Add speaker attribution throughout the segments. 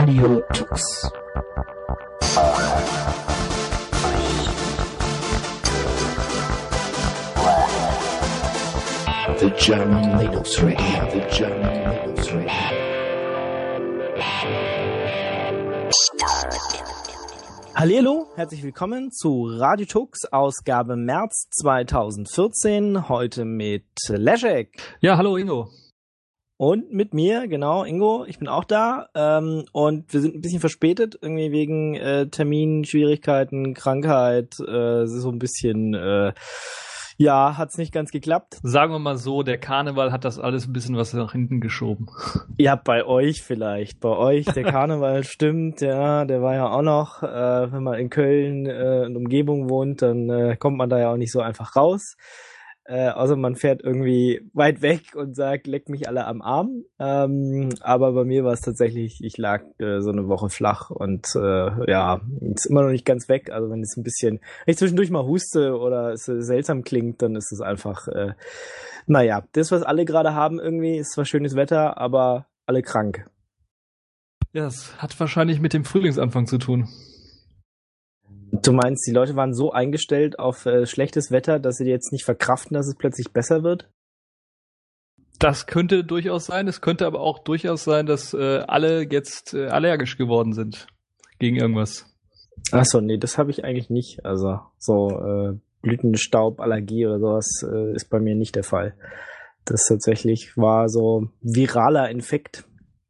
Speaker 1: Radio Tux. The German Linux Radio. The German Linux Radio.
Speaker 2: Hallihallo, herzlich willkommen zu Radio Tux, Ausgabe März 2014, heute mit Leszek.
Speaker 3: Ja, hallo Ingo.
Speaker 2: Und mit mir, genau, Ingo, ich bin auch da, und wir sind ein bisschen verspätet, irgendwie wegen Terminschwierigkeiten, Krankheit, so ein bisschen, hat's nicht ganz geklappt.
Speaker 3: Sagen wir mal so, der Karneval hat das alles ein bisschen was nach hinten geschoben.
Speaker 2: Ja, bei euch vielleicht. Bei euch, der Karneval stimmt, ja, der war ja auch noch, wenn man in Köln und Umgebung wohnt, dann kommt man da ja auch nicht so einfach raus. Außer man fährt irgendwie weit weg und sagt, leck mich alle am Arm. Aber bei mir war es tatsächlich, ich lag so eine Woche flach und ist immer noch nicht ganz weg. Also wenn es ein bisschen, wenn ich zwischendurch mal huste oder es seltsam klingt, dann ist es einfach, das, was alle gerade haben irgendwie, ist zwar schönes Wetter, aber alle krank.
Speaker 3: Ja, es hat wahrscheinlich mit dem Frühlingsanfang zu tun.
Speaker 2: Du meinst, die Leute waren so eingestellt auf schlechtes Wetter, dass sie jetzt nicht verkraften, dass es plötzlich besser wird?
Speaker 3: Das könnte durchaus sein. Es könnte aber auch durchaus sein, dass alle jetzt allergisch geworden sind gegen irgendwas.
Speaker 2: Achso, nee, das habe ich eigentlich nicht. Also so Blütenstauballergie oder sowas ist bei mir nicht der Fall. Das tatsächlich war so viraler Infekt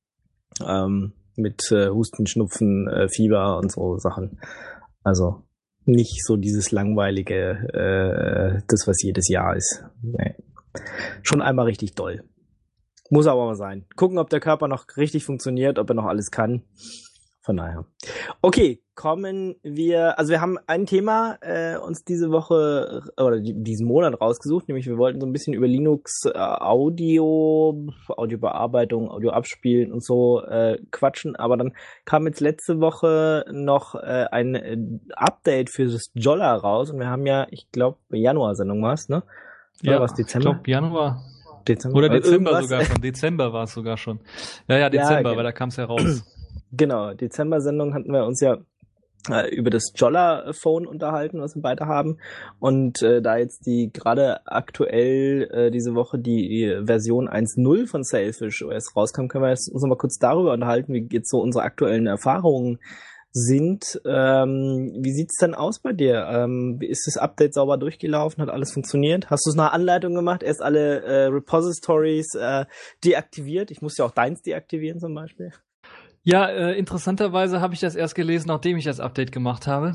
Speaker 2: mit Husten, Schnupfen, Fieber und so Sachen. Also nicht so dieses langweilige, das was jedes Jahr ist. Nee. Schon einmal richtig doll. Muss aber mal sein. Gucken, ob der Körper noch richtig funktioniert, ob er noch alles kann. Von daher. Okay, kommen wir, also wir haben ein Thema uns diese Woche oder diesen Monat rausgesucht, nämlich wir wollten so ein bisschen über Linux Audiobearbeitung, Audio abspielen und so quatschen, aber dann kam jetzt letzte Woche noch ein Update für das Jolla raus und wir haben ja, ich glaube, Januar-Sendung war es, ne?
Speaker 3: Oder
Speaker 2: ja, was Dezember?
Speaker 3: Ich glaube Januar.
Speaker 2: Dezember.
Speaker 3: Oder Dezember
Speaker 2: irgendwas.
Speaker 3: sogar schon. Dezember war es sogar schon. Ja, Dezember,
Speaker 2: ja,
Speaker 3: weil da kam es ja raus.
Speaker 2: Genau, Dezember-Sendung hatten wir uns ja über das Jolla-Phone unterhalten, was wir beide haben. Und da jetzt die gerade aktuell diese Woche die Version 1.0 von Sailfish OS rauskam, können wir jetzt uns noch mal kurz darüber unterhalten, wie jetzt so unsere aktuellen Erfahrungen sind. Wie sieht's denn aus bei dir? Ist das Update sauber durchgelaufen? Hat alles funktioniert? Hast du es nach Anleitung gemacht? Erst alle Repositories deaktiviert? Ich muss ja auch deins deaktivieren zum Beispiel.
Speaker 3: Ja, interessanterweise habe ich das erst gelesen, nachdem ich das Update gemacht habe.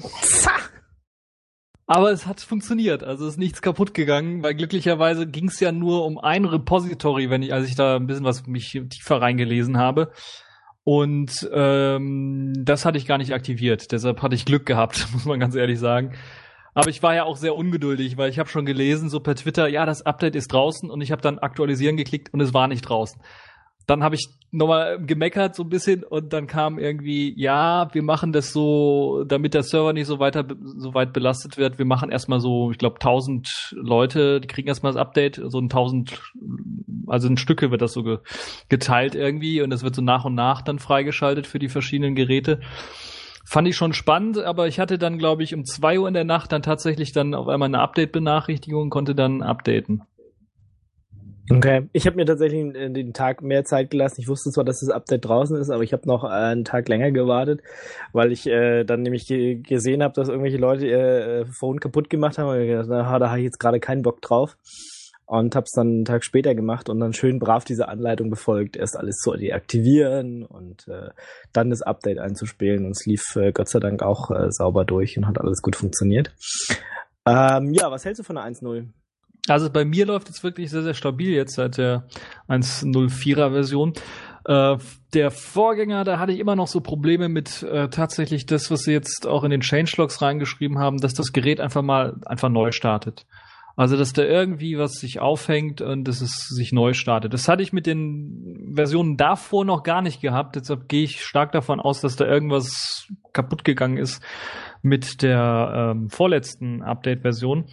Speaker 3: Aber es hat funktioniert, also ist nichts kaputt gegangen, weil glücklicherweise ging es ja nur um ein Repository, als ich da ein bisschen was mich tiefer reingelesen habe. Und das hatte ich gar nicht aktiviert, deshalb hatte ich Glück gehabt, muss man ganz ehrlich sagen. Aber ich war ja auch sehr ungeduldig, weil ich habe schon gelesen, so per Twitter, ja, das Update ist draußen und ich habe dann aktualisieren geklickt und es war nicht draußen. Dann habe ich nochmal gemeckert so ein bisschen und dann kam irgendwie, ja, wir machen das so, damit der Server nicht so weit belastet wird. Wir machen erstmal so, ich glaube 1000 Leute, die kriegen erstmal das Update, so 1000, also in Stücke wird das so geteilt irgendwie und das wird so nach und nach dann freigeschaltet für die verschiedenen Geräte. Fand ich schon spannend, aber ich hatte dann, glaube ich, um 2 Uhr in der Nacht dann tatsächlich dann auf einmal eine Update-Benachrichtigung und konnte dann updaten.
Speaker 2: Okay, ich habe mir tatsächlich den Tag mehr Zeit gelassen. Ich wusste zwar, dass das Update draußen ist, aber ich habe noch einen Tag länger gewartet, weil ich dann nämlich gesehen habe, dass irgendwelche Leute ihr Phone kaputt gemacht haben und ich gedacht, da habe ich jetzt gerade keinen Bock drauf und habe es dann einen Tag später gemacht und dann schön brav diese Anleitung befolgt, erst alles zu deaktivieren und dann das Update einzuspielen und es lief Gott sei Dank auch sauber durch und hat alles gut funktioniert. Was hältst du von der 1.0?
Speaker 3: Also bei mir läuft es wirklich sehr, sehr stabil jetzt seit der 1.04er Version. Der Vorgänger, da hatte ich immer noch so Probleme mit tatsächlich das, was sie jetzt auch in den Changelogs reingeschrieben haben, dass das Gerät einfach neu startet. Also dass da irgendwie was sich aufhängt und dass es sich neu startet. Das hatte ich mit den Versionen davor noch gar nicht gehabt. Deshalb gehe ich stark davon aus, dass da irgendwas kaputt gegangen ist mit der vorletzten Update-Version.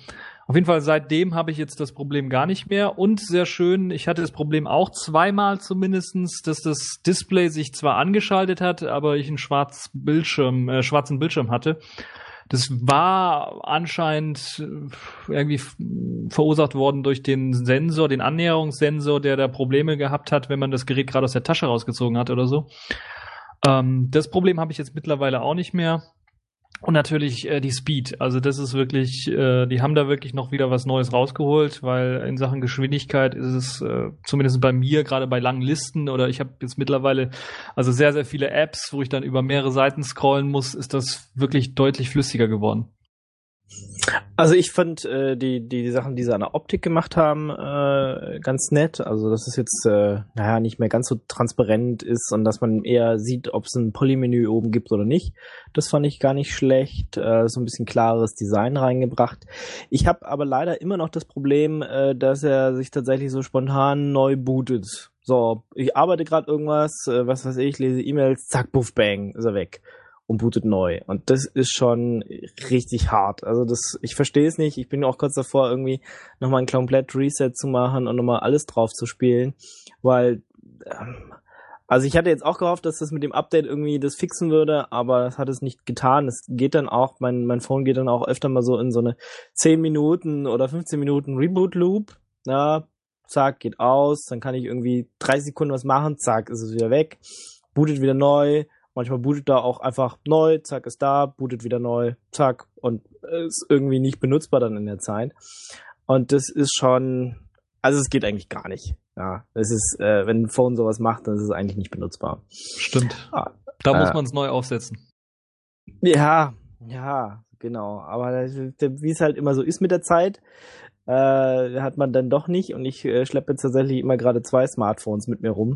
Speaker 3: Auf jeden Fall seitdem habe ich jetzt das Problem gar nicht mehr. Und sehr schön, ich hatte das Problem auch zweimal zumindestens, dass das Display sich zwar angeschaltet hat, aber ich einen schwarzen Bildschirm hatte. Das war anscheinend irgendwie verursacht worden durch den Sensor, den Annäherungssensor, der da Probleme gehabt hat, wenn man das Gerät gerade aus der Tasche rausgezogen hat oder so. Das Problem habe ich jetzt mittlerweile auch nicht mehr. Und natürlich die Speed. Also das ist wirklich, die haben da wirklich noch wieder was Neues rausgeholt, weil in Sachen Geschwindigkeit ist es zumindest bei mir, gerade bei langen Listen, oder ich habe jetzt mittlerweile also sehr, sehr viele Apps, wo ich dann über mehrere Seiten scrollen muss, ist das wirklich deutlich flüssiger geworden.
Speaker 2: Also ich fand die Sachen, die sie an der Optik gemacht haben, ganz nett. Also dass es jetzt nicht mehr ganz so transparent ist und dass man eher sieht, ob es ein Polymenü oben gibt oder nicht. Das fand ich gar nicht schlecht. So ein bisschen klares Design reingebracht. Ich habe aber leider immer noch das Problem, dass er sich tatsächlich so spontan neu bootet. So, ich arbeite gerade irgendwas, was weiß ich, lese E-Mails, zack, puff, bang, ist er weg. Und bootet neu. Und das ist schon richtig hart. Also ich verstehe es nicht. Ich bin auch kurz davor, irgendwie nochmal ein komplett Reset zu machen und nochmal alles drauf zu spielen, weil also ich hatte jetzt auch gehofft, dass das mit dem Update irgendwie das fixen würde, aber das hat es nicht getan. Es geht dann auch, mein Phone geht dann auch öfter mal so in so eine 10 Minuten oder 15 Minuten Reboot-Loop. Ja, zack, geht aus, dann kann ich irgendwie 30 Sekunden was machen, zack, ist es wieder weg, bootet wieder neu. Manchmal bootet da auch einfach neu, zack, ist da, bootet wieder neu, zack, und ist irgendwie nicht benutzbar dann in der Zeit. Und das ist schon, also es geht eigentlich gar nicht. Ja, es ist, wenn ein Phone sowas macht, dann ist es eigentlich nicht benutzbar.
Speaker 3: Stimmt. Da muss man es neu aufsetzen.
Speaker 2: Ja, genau. Aber wie es halt immer so ist mit der Zeit, hat man dann doch nicht. Und ich schleppe jetzt tatsächlich immer gerade 2 Smartphones mit mir rum.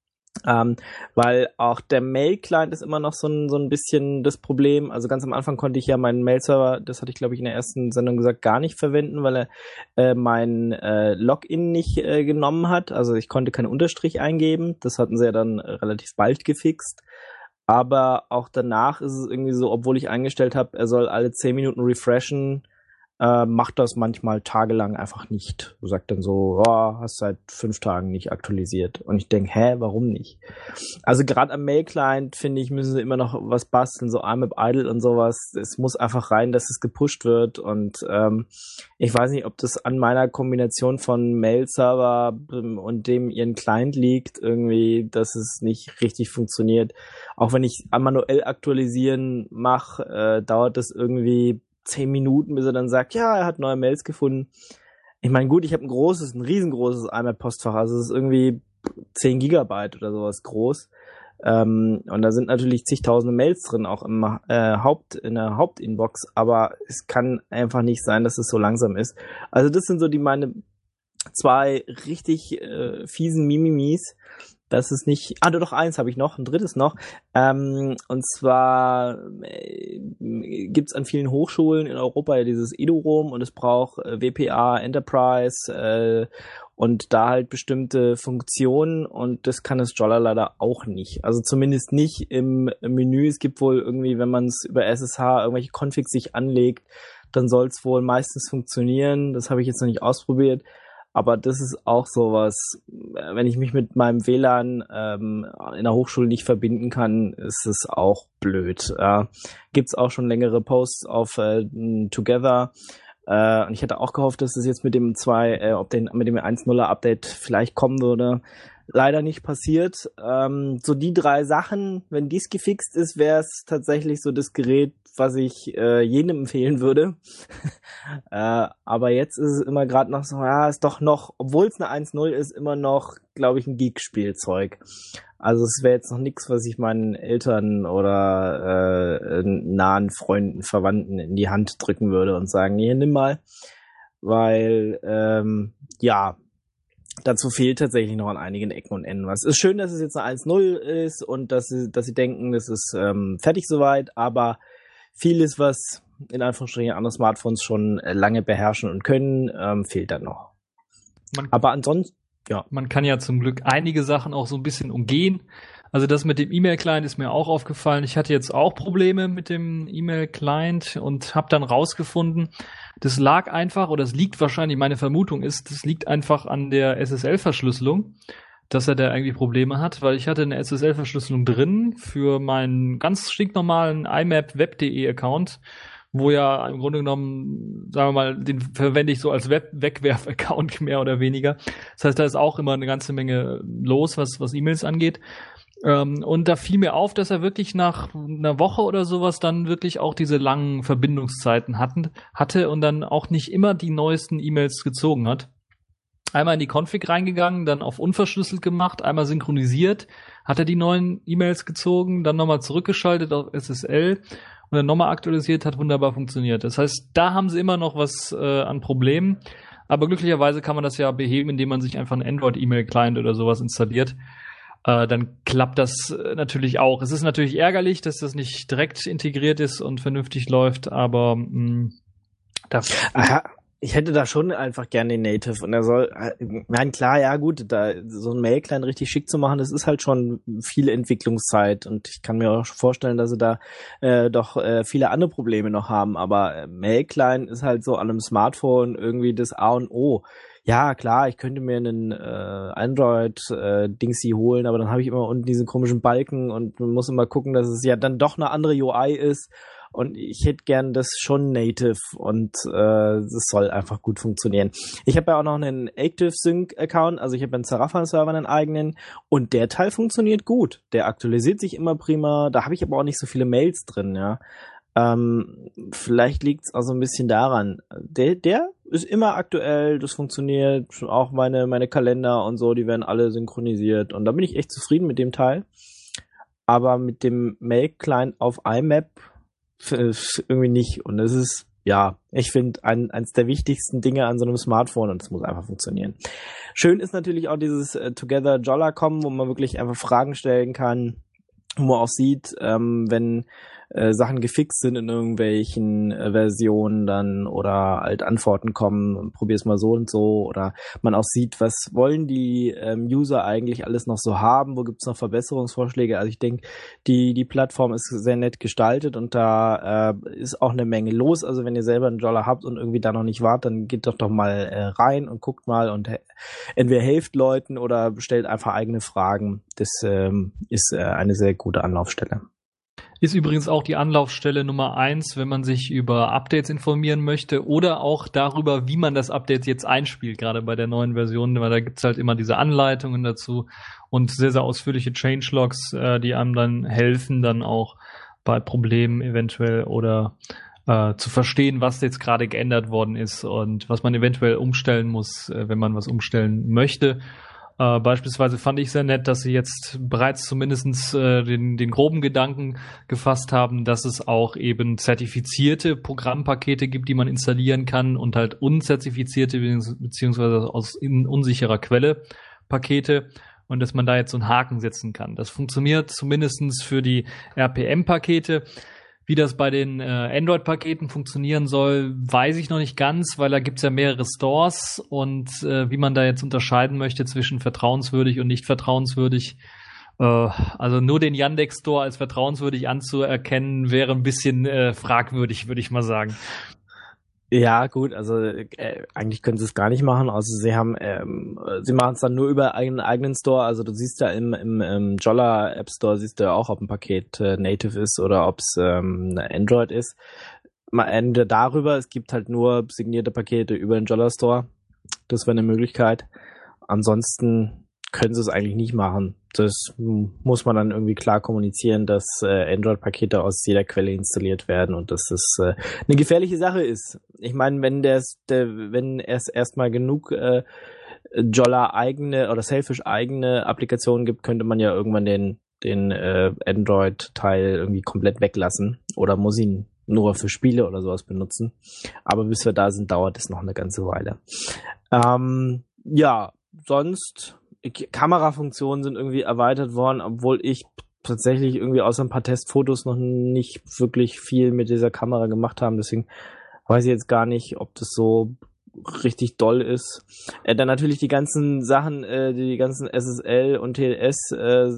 Speaker 2: Weil auch der Mail-Client ist immer noch so ein bisschen das Problem. Also ganz am Anfang konnte ich ja meinen Mail-Server, das hatte ich glaube ich in der ersten Sendung gesagt, gar nicht verwenden, weil er mein Login nicht genommen hat. Also ich konnte keinen Unterstrich eingeben. Das hatten sie ja dann relativ bald gefixt. Aber auch danach ist es irgendwie so, obwohl ich eingestellt habe, er soll alle 10 Minuten refreshen, macht das manchmal tagelang einfach nicht. Du sagst dann so, hast seit 5 Tagen nicht aktualisiert. Und ich denke, warum nicht? Also gerade am Mail-Client, finde ich, müssen sie immer noch was basteln, so IMAP Idle und sowas. Es muss einfach rein, dass es gepusht wird. Und ich weiß nicht, ob das an meiner Kombination von Mail-Server und dem ihren Client liegt, irgendwie, dass es nicht richtig funktioniert. Auch wenn ich manuell aktualisieren mache, dauert das irgendwie 10 Minuten, bis er dann sagt, ja, er hat neue Mails gefunden. Ich meine, gut, ich habe ein riesengroßes IMAP-Postfach, also es ist irgendwie 10 Gigabyte oder sowas groß. Und da sind natürlich zigtausende Mails drin, auch in der Hauptinbox, aber es kann einfach nicht sein, dass es so langsam ist. Also das sind so meine 2 richtig fiesen Mimimis. Das ist nicht, doch eins habe ich noch, ein drittes noch. Und zwar gibt's an vielen Hochschulen in Europa ja dieses EduRoam und es braucht WPA Enterprise und da halt bestimmte Funktionen und das kann das Jolla leider auch nicht. Also zumindest nicht im Menü. Es gibt wohl irgendwie, wenn man es über SSH irgendwelche Configs sich anlegt, dann soll es wohl meistens funktionieren. Das habe ich jetzt noch nicht ausprobiert. Aber das ist auch sowas, wenn ich mich mit meinem WLAN in der Hochschule nicht verbinden kann, ist es auch blöd. Gibt's auch schon längere Posts auf Together. Und ich hatte auch gehofft, dass es jetzt mit dem 1.0er Update vielleicht kommen würde. Leider nicht passiert. So die 3 Sachen, wenn dies gefixt ist, wäre es tatsächlich so das Gerät, was ich jedem empfehlen würde. Aber jetzt ist es immer gerade noch so, ist doch noch, obwohl es eine 1.0 ist, immer noch, glaube ich, ein Geek-Spielzeug. Also es wäre jetzt noch nichts, was ich meinen Eltern oder nahen Freunden, Verwandten in die Hand drücken würde und sagen, hier, nimm mal. Weil, dazu fehlt tatsächlich noch an einigen Ecken und Enden was. Es ist schön, dass es jetzt eine 1.0 ist und dass sie denken, das ist fertig soweit, aber vieles, was in Anführungsstrichen andere Smartphones schon lange beherrschen und können, fehlt dann noch. Aber ansonsten, ja.
Speaker 3: Man kann ja zum Glück einige Sachen auch so ein bisschen umgehen. Also das mit dem E-Mail-Client ist mir auch aufgefallen. Ich hatte jetzt auch Probleme mit dem E-Mail-Client und habe dann rausgefunden, das lag einfach, oder es liegt wahrscheinlich, meine Vermutung ist, das liegt einfach an der SSL-Verschlüsselung, dass er da irgendwie Probleme hat, weil ich hatte eine SSL-Verschlüsselung drin für meinen ganz stinknormalen imapweb.de-Account, wo ja im Grunde genommen, sagen wir mal, den verwende ich so als Wegwerf-Account mehr oder weniger. Das heißt, da ist auch immer eine ganze Menge los, was E-Mails angeht. Und da fiel mir auf, dass er wirklich nach einer Woche oder sowas dann wirklich auch diese langen Verbindungszeiten hatte und dann auch nicht immer die neuesten E-Mails gezogen hat. Einmal in die Config reingegangen, dann auf unverschlüsselt gemacht, einmal synchronisiert, hat er die neuen E-Mails gezogen, dann nochmal zurückgeschaltet auf SSL und dann nochmal aktualisiert, hat wunderbar funktioniert. Das heißt, da haben sie immer noch was an Problemen, aber glücklicherweise kann man das ja beheben, indem man sich einfach einen Android-E-Mail-Client oder sowas installiert. Dann klappt das natürlich auch. Es ist natürlich ärgerlich, dass das nicht direkt integriert ist und vernünftig läuft, aber
Speaker 2: ich hätte da schon einfach gerne den Native und er soll, nein, klar, ja gut, da so ein Mail-Client richtig schick zu machen, das ist halt schon viel Entwicklungszeit und ich kann mir auch vorstellen, dass sie da doch viele andere Probleme noch haben, aber Mail-Client ist halt so an einem Smartphone irgendwie das A und O. Ja, klar, ich könnte mir einen Android-Dingsy holen, aber dann habe ich immer unten diesen komischen Balken und man muss immer gucken, dass es ja dann doch eine andere UI ist. Und ich hätte gern das schon native und das soll einfach gut funktionieren. Ich habe ja auch noch einen ActiveSync-Account, also ich habe einen Seraphon-Server, einen eigenen, und der Teil funktioniert gut. Der aktualisiert sich immer prima, da habe ich aber auch nicht so viele Mails drin, ja. Vielleicht liegt's auch so ein bisschen daran. Der ist immer aktuell, das funktioniert, auch meine Kalender und so, die werden alle synchronisiert und da bin ich echt zufrieden mit dem Teil. Aber mit dem Mail-Client auf IMAP irgendwie nicht. Und das ist, ja, ich finde, eins der wichtigsten Dinge an so einem Smartphone und das muss einfach funktionieren. Schön ist natürlich auch dieses Together Jolla.com, wo man wirklich einfach Fragen stellen kann, wo man auch sieht, wenn Sachen gefixt sind in irgendwelchen Versionen dann oder halt Antworten kommen und probier's mal so und so oder man auch sieht, was wollen die User eigentlich alles noch so haben, wo gibt's noch Verbesserungsvorschläge. Also ich denke, die Plattform ist sehr nett gestaltet und da ist auch eine Menge los. Also wenn ihr selber einen Jolla habt und irgendwie da noch nicht wart, dann geht doch mal rein und guckt mal und entweder helft Leuten oder stellt einfach eigene Fragen. Das ist eine sehr gute Anlaufstelle.
Speaker 3: Ist übrigens auch die Anlaufstelle Nummer 1, wenn man sich über Updates informieren möchte oder auch darüber, wie man das Update jetzt einspielt, gerade bei der neuen Version, weil da gibt's halt immer diese Anleitungen dazu und sehr, sehr ausführliche Changelogs, die einem dann helfen, dann auch bei Problemen eventuell oder zu verstehen, was jetzt gerade geändert worden ist und was man eventuell umstellen muss, wenn man was umstellen möchte. Beispielsweise fand ich sehr nett, dass sie jetzt bereits zumindest den groben Gedanken gefasst haben, dass es auch eben zertifizierte Programmpakete gibt, die man installieren kann und halt unzertifizierte beziehungsweise aus unsicherer Quelle Pakete und dass man da jetzt so einen Haken setzen kann. Das funktioniert zumindest für die RPM-Pakete. Wie das bei den Android-Paketen funktionieren soll, weiß ich noch nicht ganz, weil da gibt's ja mehrere Stores und wie man da jetzt unterscheiden möchte zwischen vertrauenswürdig und nicht vertrauenswürdig. Also nur den Yandex Store als vertrauenswürdig anzuerkennen, wäre ein bisschen fragwürdig, würde ich mal sagen.
Speaker 2: Ja, gut, also eigentlich können sie es gar nicht machen, außer sie machen es dann nur über einen eigenen Store, also du siehst ja im Jolla App Store siehst du ja auch, ob ein Paket native ist oder ob es Android ist. Mal Ende darüber, es gibt halt nur signierte Pakete über den Jolla Store, das wäre eine Möglichkeit. Ansonsten können sie es eigentlich nicht machen. Das muss man dann irgendwie klar kommunizieren, dass Android-Pakete aus jeder Quelle installiert werden und dass das eine gefährliche Sache ist. Ich meine, wenn es erstmal genug Jolla eigene oder Sailfish eigene Applikationen gibt, könnte man ja irgendwann den Android-Teil irgendwie komplett weglassen oder muss ihn nur für Spiele oder sowas benutzen. Aber bis wir da sind, dauert es noch eine ganze Weile. Ja, sonst Kamerafunktionen sind irgendwie erweitert worden, obwohl ich tatsächlich irgendwie außer ein paar Testfotos noch nicht wirklich viel mit dieser Kamera gemacht habe. Deswegen weiß ich jetzt gar nicht, ob das so richtig doll ist. Dann natürlich die ganzen Sachen, die ganzen SSL und TLS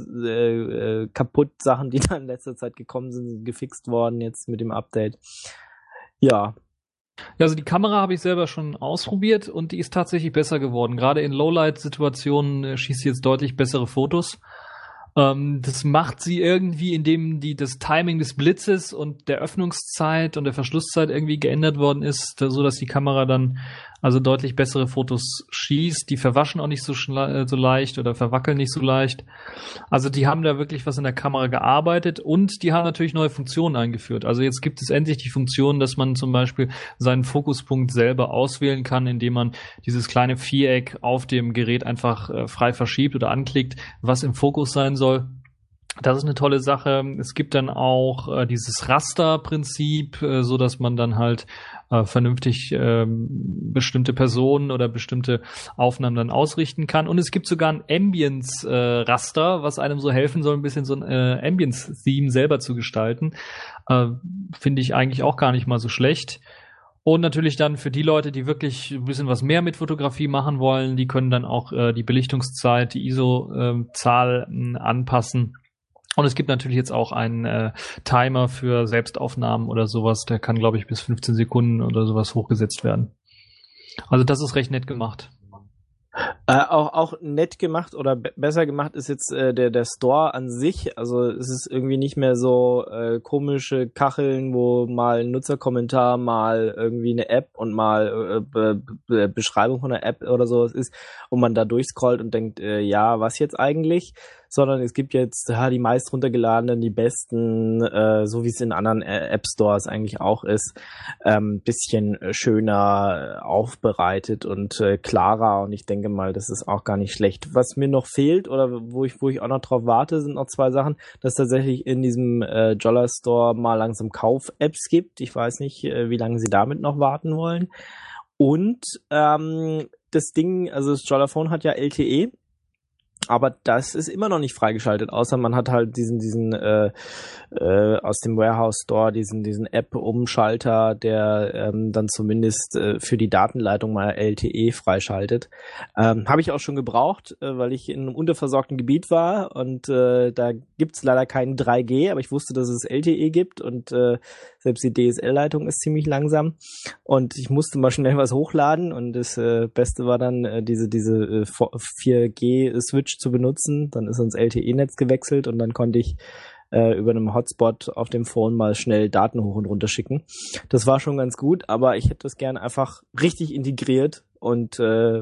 Speaker 2: kaputt Sachen, die da in letzter Zeit gekommen sind gefixt worden jetzt mit dem Update. Ja.
Speaker 3: Ja, also die Kamera habe ich selber schon ausprobiert und die ist tatsächlich besser geworden. Gerade in Lowlight-Situationen schießt sie jetzt deutlich bessere Fotos. Das macht sie irgendwie, indem das Timing des Blitzes und der Öffnungszeit und der Verschlusszeit irgendwie geändert worden ist, so dass die Kamera dann also deutlich bessere Fotos schießt. Die verwaschen auch nicht so leicht oder verwackeln nicht so leicht. Also die haben da wirklich was in der Kamera gearbeitet und die haben natürlich neue Funktionen eingeführt. Also jetzt gibt es endlich die Funktion, dass man zum Beispiel seinen Fokuspunkt selber auswählen kann, indem man dieses kleine Viereck auf dem Gerät einfach frei verschiebt oder anklickt, was im Fokus sein soll. Das ist eine tolle Sache. Es gibt dann auch dieses Raster-Prinzip, so dass man dann halt vernünftig bestimmte Personen oder bestimmte Aufnahmen dann ausrichten kann. Und es gibt sogar ein Ambience-Raster, was einem so helfen soll, ein bisschen so ein Ambience-Theme selber zu gestalten. Finde ich eigentlich auch gar nicht mal so schlecht. Und natürlich dann für die Leute, die wirklich ein bisschen was mehr mit Fotografie machen wollen, die können dann auch die Belichtungszeit, die ISO-Zahl anpassen. Und es gibt natürlich jetzt auch einen Timer für Selbstaufnahmen oder sowas. Der kann, glaube ich, bis 15 Sekunden oder sowas hochgesetzt werden. Also das ist recht nett gemacht.
Speaker 2: Auch nett gemacht oder besser gemacht ist jetzt der Store an sich. Also es ist irgendwie nicht mehr so komische Kacheln, wo mal ein Nutzerkommentar, mal irgendwie eine App und mal Beschreibung von der App oder sowas ist und man da durchscrollt und denkt, ja, was jetzt eigentlich? Sondern es gibt jetzt die meist runtergeladenen, die besten, so wie es in anderen App-Stores eigentlich auch ist, bisschen schöner aufbereitet und klarer, und ich denke mal, das ist auch gar nicht schlecht. Was mir noch fehlt oder wo ich auch noch drauf warte, sind noch zwei Sachen, dass tatsächlich in diesem Jolla Store mal langsam Kauf-Apps gibt. Ich weiß nicht, wie lange sie damit noch warten wollen. Und das Ding, also das Jolla-Phone hat ja LTE, aber das ist immer noch nicht freigeschaltet, außer man hat halt diesen aus dem Warehouse Store diesen App-Umschalter, der dann zumindest für die Datenleitung mal LTE freischaltet. Habe ich auch schon gebraucht, weil ich in einem unterversorgten Gebiet war und da gibt's leider keinen 3G, aber ich wusste, dass es LTE gibt und selbst die DSL-Leitung ist ziemlich langsam und ich musste mal schnell was hochladen und das Beste war dann diese 4G-Switch zu benutzen. Dann ist ans LTE-Netz gewechselt und dann konnte ich über einem Hotspot auf dem Phone mal schnell Daten hoch und runter schicken. Das war schon ganz gut, aber ich hätte das gerne einfach richtig integriert und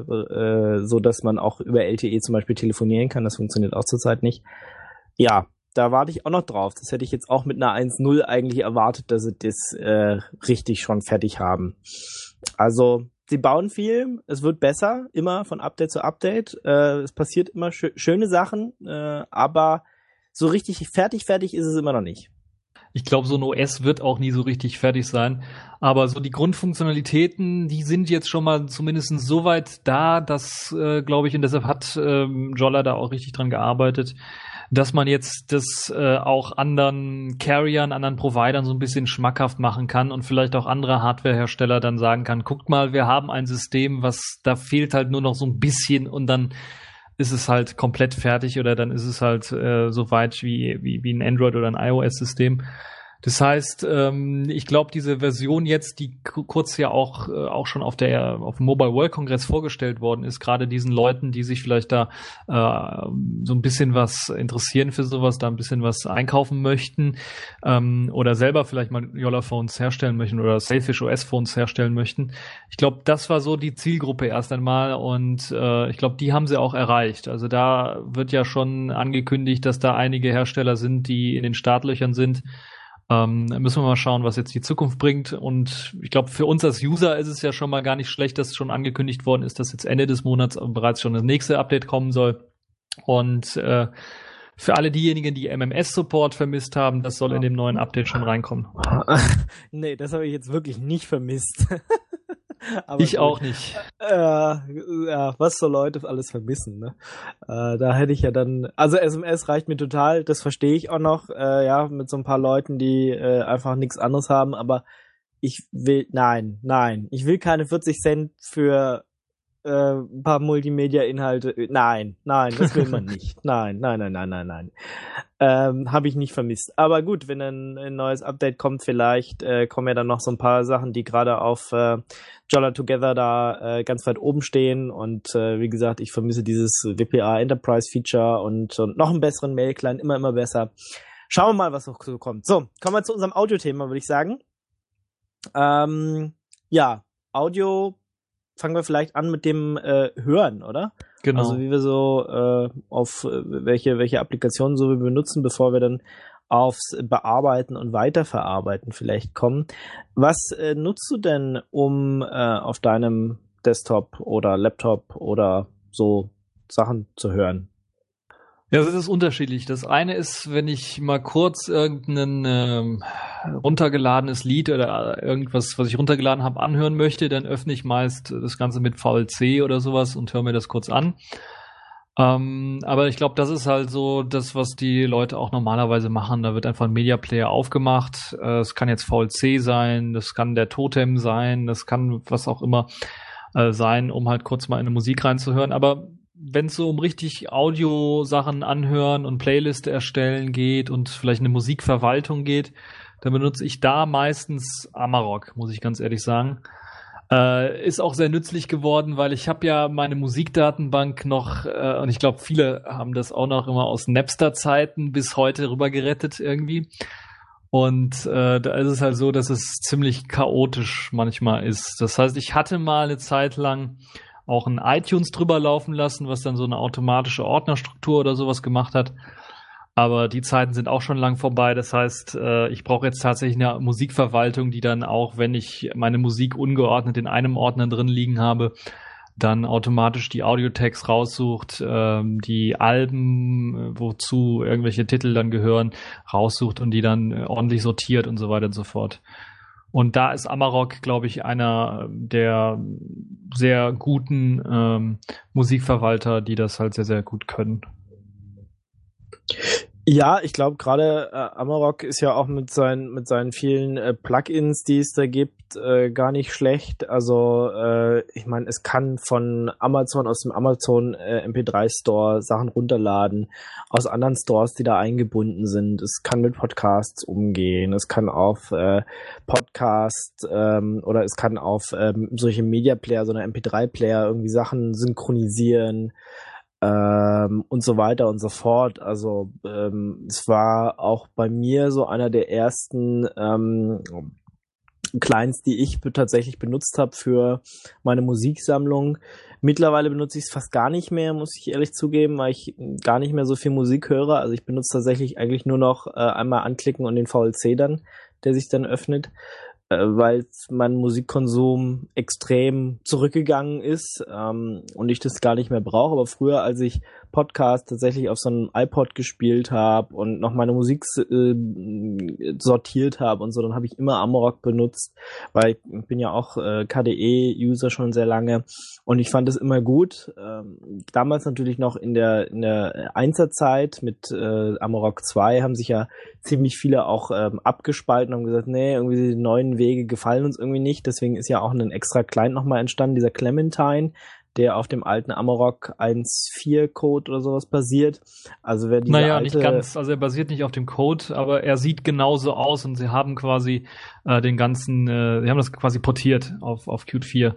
Speaker 2: so, dass man auch über LTE zum Beispiel telefonieren kann. Das funktioniert auch zurzeit nicht. Ja, da warte ich auch noch drauf. Das hätte ich jetzt auch mit einer 1.0 eigentlich erwartet, dass sie das richtig schon fertig haben. Also sie bauen viel, es wird besser, immer von Update zu Update. Es passiert immer schöne Sachen, aber so richtig fertig ist es immer noch nicht.
Speaker 3: Ich glaube, so ein OS wird auch nie so richtig fertig sein. Aber so die Grundfunktionalitäten, die sind jetzt schon mal zumindest so weit da, dass, glaube ich, und deshalb hat Jolla da auch richtig dran gearbeitet, dass man jetzt das auch anderen Carriern, anderen Providern so ein bisschen schmackhaft machen kann und vielleicht auch andere Hardwarehersteller dann sagen kann, guckt mal, wir haben ein System, was da fehlt halt nur noch so ein bisschen und dann ist es halt komplett fertig oder dann ist es halt so weit wie ein Android oder ein iOS-System. Das heißt, ich glaube, diese Version jetzt, die kurz ja auch schon auf dem Mobile World Congress vorgestellt worden ist, gerade diesen Leuten, die sich vielleicht da so ein bisschen was interessieren für sowas, da ein bisschen was einkaufen möchten oder selber vielleicht mal Jolla-Phones herstellen möchten oder Sailfish OS-Phones herstellen möchten. Ich glaube, das war so die Zielgruppe erst einmal und ich glaube, die haben sie auch erreicht. Also da wird ja schon angekündigt, dass da einige Hersteller sind, die in den Startlöchern sind. Müssen wir mal schauen, was jetzt die Zukunft bringt. Und ich glaube, für uns als User ist es ja schon mal gar nicht schlecht, dass schon angekündigt worden ist, dass jetzt Ende des Monats bereits schon das nächste Update kommen soll. Und für alle diejenigen, die MMS-Support vermisst haben, das soll in dem neuen Update schon reinkommen.
Speaker 2: Nee, das habe ich jetzt wirklich nicht vermisst. Aber
Speaker 3: ich gut. Auch nicht.
Speaker 2: Ja, was so Leute alles vermissen, ne? Da hätte ich ja dann, also SMS reicht mir total, das verstehe ich auch noch, ja, mit so ein paar Leuten, die einfach nichts anderes haben, aber ich will keine 40 Cent für ein paar Multimedia-Inhalte. Nein, das will man nicht. Nein. Habe ich nicht vermisst. Aber gut, wenn ein neues Update kommt, vielleicht kommen ja dann noch so ein paar Sachen, die gerade auf Jolla Together da ganz weit oben stehen. Und wie gesagt, ich vermisse dieses WPA Enterprise Feature und noch einen besseren Mail-Client, immer besser. Schauen wir mal, was noch so kommt. So, kommen wir zu unserem Audio-Thema, würde ich sagen. Ja, Audio. Fangen wir vielleicht an mit dem Hören, oder?
Speaker 3: Genau.
Speaker 2: Also wie wir so auf welche Applikationen so wir benutzen, bevor wir dann aufs Bearbeiten und Weiterverarbeiten vielleicht kommen. Was nutzt du denn, um auf deinem Desktop oder Laptop oder so Sachen zu hören?
Speaker 3: Ja, das ist unterschiedlich. Das eine ist, wenn ich mal kurz irgendein runtergeladenes Lied oder irgendwas, was ich runtergeladen habe, anhören möchte, dann öffne ich meist das Ganze mit VLC oder sowas und höre mir das kurz an. Aber ich glaube, das ist halt so das, was die Leute auch normalerweise machen. Da wird einfach ein Media Player aufgemacht. Es kann jetzt VLC sein, das kann der Totem sein, das kann was auch immer sein, um halt kurz mal in eine Musik reinzuhören. Aber wenn es so um richtig Audio-Sachen anhören und Playliste erstellen geht und vielleicht eine Musikverwaltung geht, dann benutze ich da meistens Amarok, muss ich ganz ehrlich sagen. Ist auch sehr nützlich geworden, weil ich habe ja meine Musikdatenbank noch, und ich glaube, viele haben das auch noch immer aus Napster-Zeiten bis heute rüber gerettet irgendwie. Und da ist es halt so, dass es ziemlich chaotisch manchmal ist. Das heißt, ich hatte mal eine Zeit lang auch ein iTunes drüber laufen lassen, was dann so eine automatische Ordnerstruktur oder sowas gemacht hat. Aber die Zeiten sind auch schon lang vorbei. Das heißt, ich brauche jetzt tatsächlich eine Musikverwaltung, die dann auch, wenn ich meine Musik ungeordnet in einem Ordner drin liegen habe, dann automatisch die Audiotags raussucht, die Alben, wozu irgendwelche Titel dann gehören, raussucht und die dann ordentlich sortiert und so weiter und so fort. Und da ist Amarok, glaube ich, einer der sehr guten Musikverwalter, die das halt sehr, sehr gut können.
Speaker 2: Ja, ich glaube gerade Amarok ist ja auch mit seinen vielen Plugins, die es da gibt, gar nicht schlecht. Also ich meine, es kann von Amazon aus dem Amazon MP3 Store Sachen runterladen, aus anderen Stores, die da eingebunden sind. Es kann mit Podcasts umgehen, es kann auf Podcast oder es kann auf solche Media Player, so eine MP3 Player irgendwie Sachen synchronisieren. Und so weiter und so fort. Also es war auch bei mir so einer der ersten Clients, die ich tatsächlich benutzt habe für meine Musiksammlung. Mittlerweile benutze ich es fast gar nicht mehr, muss ich ehrlich zugeben, weil ich gar nicht mehr so viel Musik höre. Also ich benutze tatsächlich eigentlich nur noch einmal anklicken und den VLC dann, der sich dann öffnet, weil mein Musikkonsum extrem zurückgegangen ist und ich das gar nicht mehr brauche. Aber früher, als ich Podcast tatsächlich auf so einem iPod gespielt habe und noch meine Musik sortiert habe und so, dann habe ich immer Amarok benutzt, weil ich bin ja auch KDE-User schon sehr lange und ich fand es immer gut. Damals natürlich noch in der 1er-Zeit mit Amarok 2 haben sich ja ziemlich viele auch abgespalten und haben gesagt, nee, irgendwie die neuen Wege gefallen uns irgendwie nicht. Deswegen ist ja auch ein extra Client nochmal entstanden, dieser Clementine, der auf dem alten Amarok 1.4 Code oder sowas basiert. Also wer diese
Speaker 3: nicht ganz, also er basiert nicht auf dem Code, aber er sieht genauso aus und sie haben quasi sie haben das quasi portiert auf Qt 4.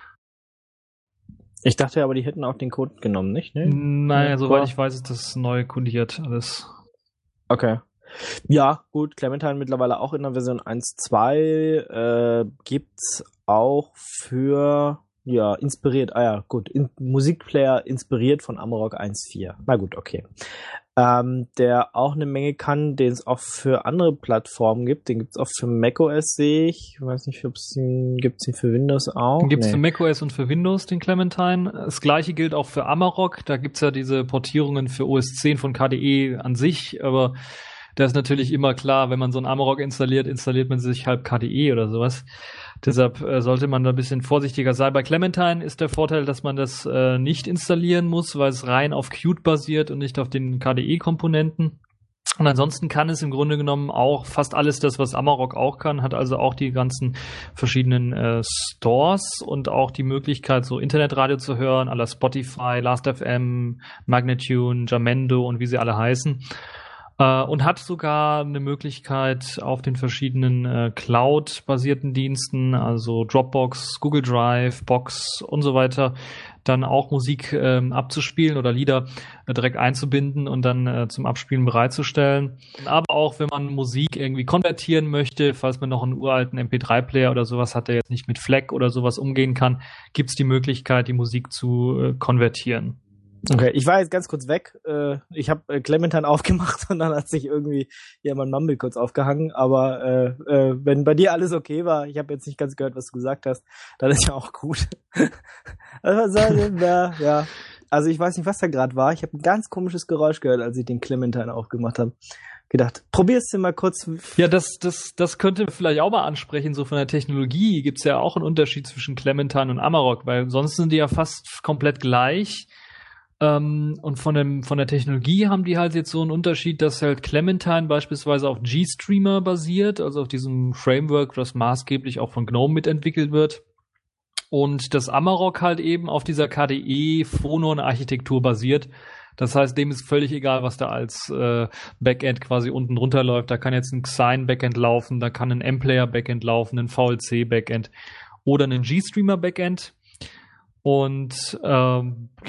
Speaker 2: Ich dachte aber, die hätten auch den Code genommen, nicht? Ne?
Speaker 3: Naja, soweit ich weiß, ist das neu kodiert alles.
Speaker 2: Okay. Ja, gut, Clementine mittlerweile auch in der Version 1.2 gibt's auch für inspiriert, Musikplayer inspiriert von Amarok 1.4. Na gut, okay. Der auch eine Menge kann, den es auch für andere Plattformen gibt. Den gibt's auch für macOS, sehe ich. Ich weiß nicht, gibt's ihn für Windows auch?
Speaker 3: Den gibt's für macOS und für Windows, den Clementine. Das gleiche gilt auch für Amarok. Da gibt's ja diese Portierungen für OS 10 von KDE an sich, aber da ist natürlich immer klar, wenn man so ein Amarok installiert man sich halb KDE oder sowas. Deshalb sollte man da ein bisschen vorsichtiger sein. Bei Clementine ist der Vorteil, dass man das nicht installieren muss, weil es rein auf Qt basiert und nicht auf den KDE-Komponenten. Und ansonsten kann es im Grunde genommen auch fast alles das, was Amarok auch kann, hat also auch die ganzen verschiedenen Stores und auch die Möglichkeit, so Internetradio zu hören, à la Spotify, Last.fm, Magnatune, Jamendo und wie sie alle heißen. Und hat sogar eine Möglichkeit auf den verschiedenen Cloud-basierten Diensten, also Dropbox, Google Drive, Box und so weiter, dann auch Musik abzuspielen oder Lieder direkt einzubinden und dann zum Abspielen bereitzustellen. Aber auch, wenn man Musik irgendwie konvertieren möchte, falls man noch einen uralten MP3-Player oder sowas hat, der jetzt nicht mit FLAC oder sowas umgehen kann, gibt's die Möglichkeit, die Musik zu konvertieren.
Speaker 2: Okay, ich war jetzt ganz kurz weg. Ich habe Clementine aufgemacht und dann hat sich irgendwie mein Mumble kurz aufgehangen. Aber wenn bei dir alles okay war, ich habe jetzt nicht ganz gehört, was du gesagt hast, dann ist ja auch gut. Ja. Also ich weiß nicht, was da gerade war. Ich habe ein ganz komisches Geräusch gehört, als ich den Clementine aufgemacht habe. Gedacht, probier's dir mal kurz.
Speaker 3: Ja, das könnte vielleicht auch mal ansprechen. So von der Technologie gibt's ja auch einen Unterschied zwischen Clementine und Amarok, weil sonst sind die ja fast komplett gleich. Und von der Technologie haben die halt jetzt so einen Unterschied, dass halt Clementine beispielsweise auf GStreamer basiert, also auf diesem Framework, das maßgeblich auch von GNOME mitentwickelt wird. Und das Amarok halt eben auf dieser KDE-Phonon-Architektur basiert. Das heißt, dem ist völlig egal, was da als Backend quasi unten drunter läuft. Da kann jetzt ein Xine-Backend laufen, da kann ein M-Player-Backend laufen, ein VLC-Backend oder ein GStreamer-Backend. Und da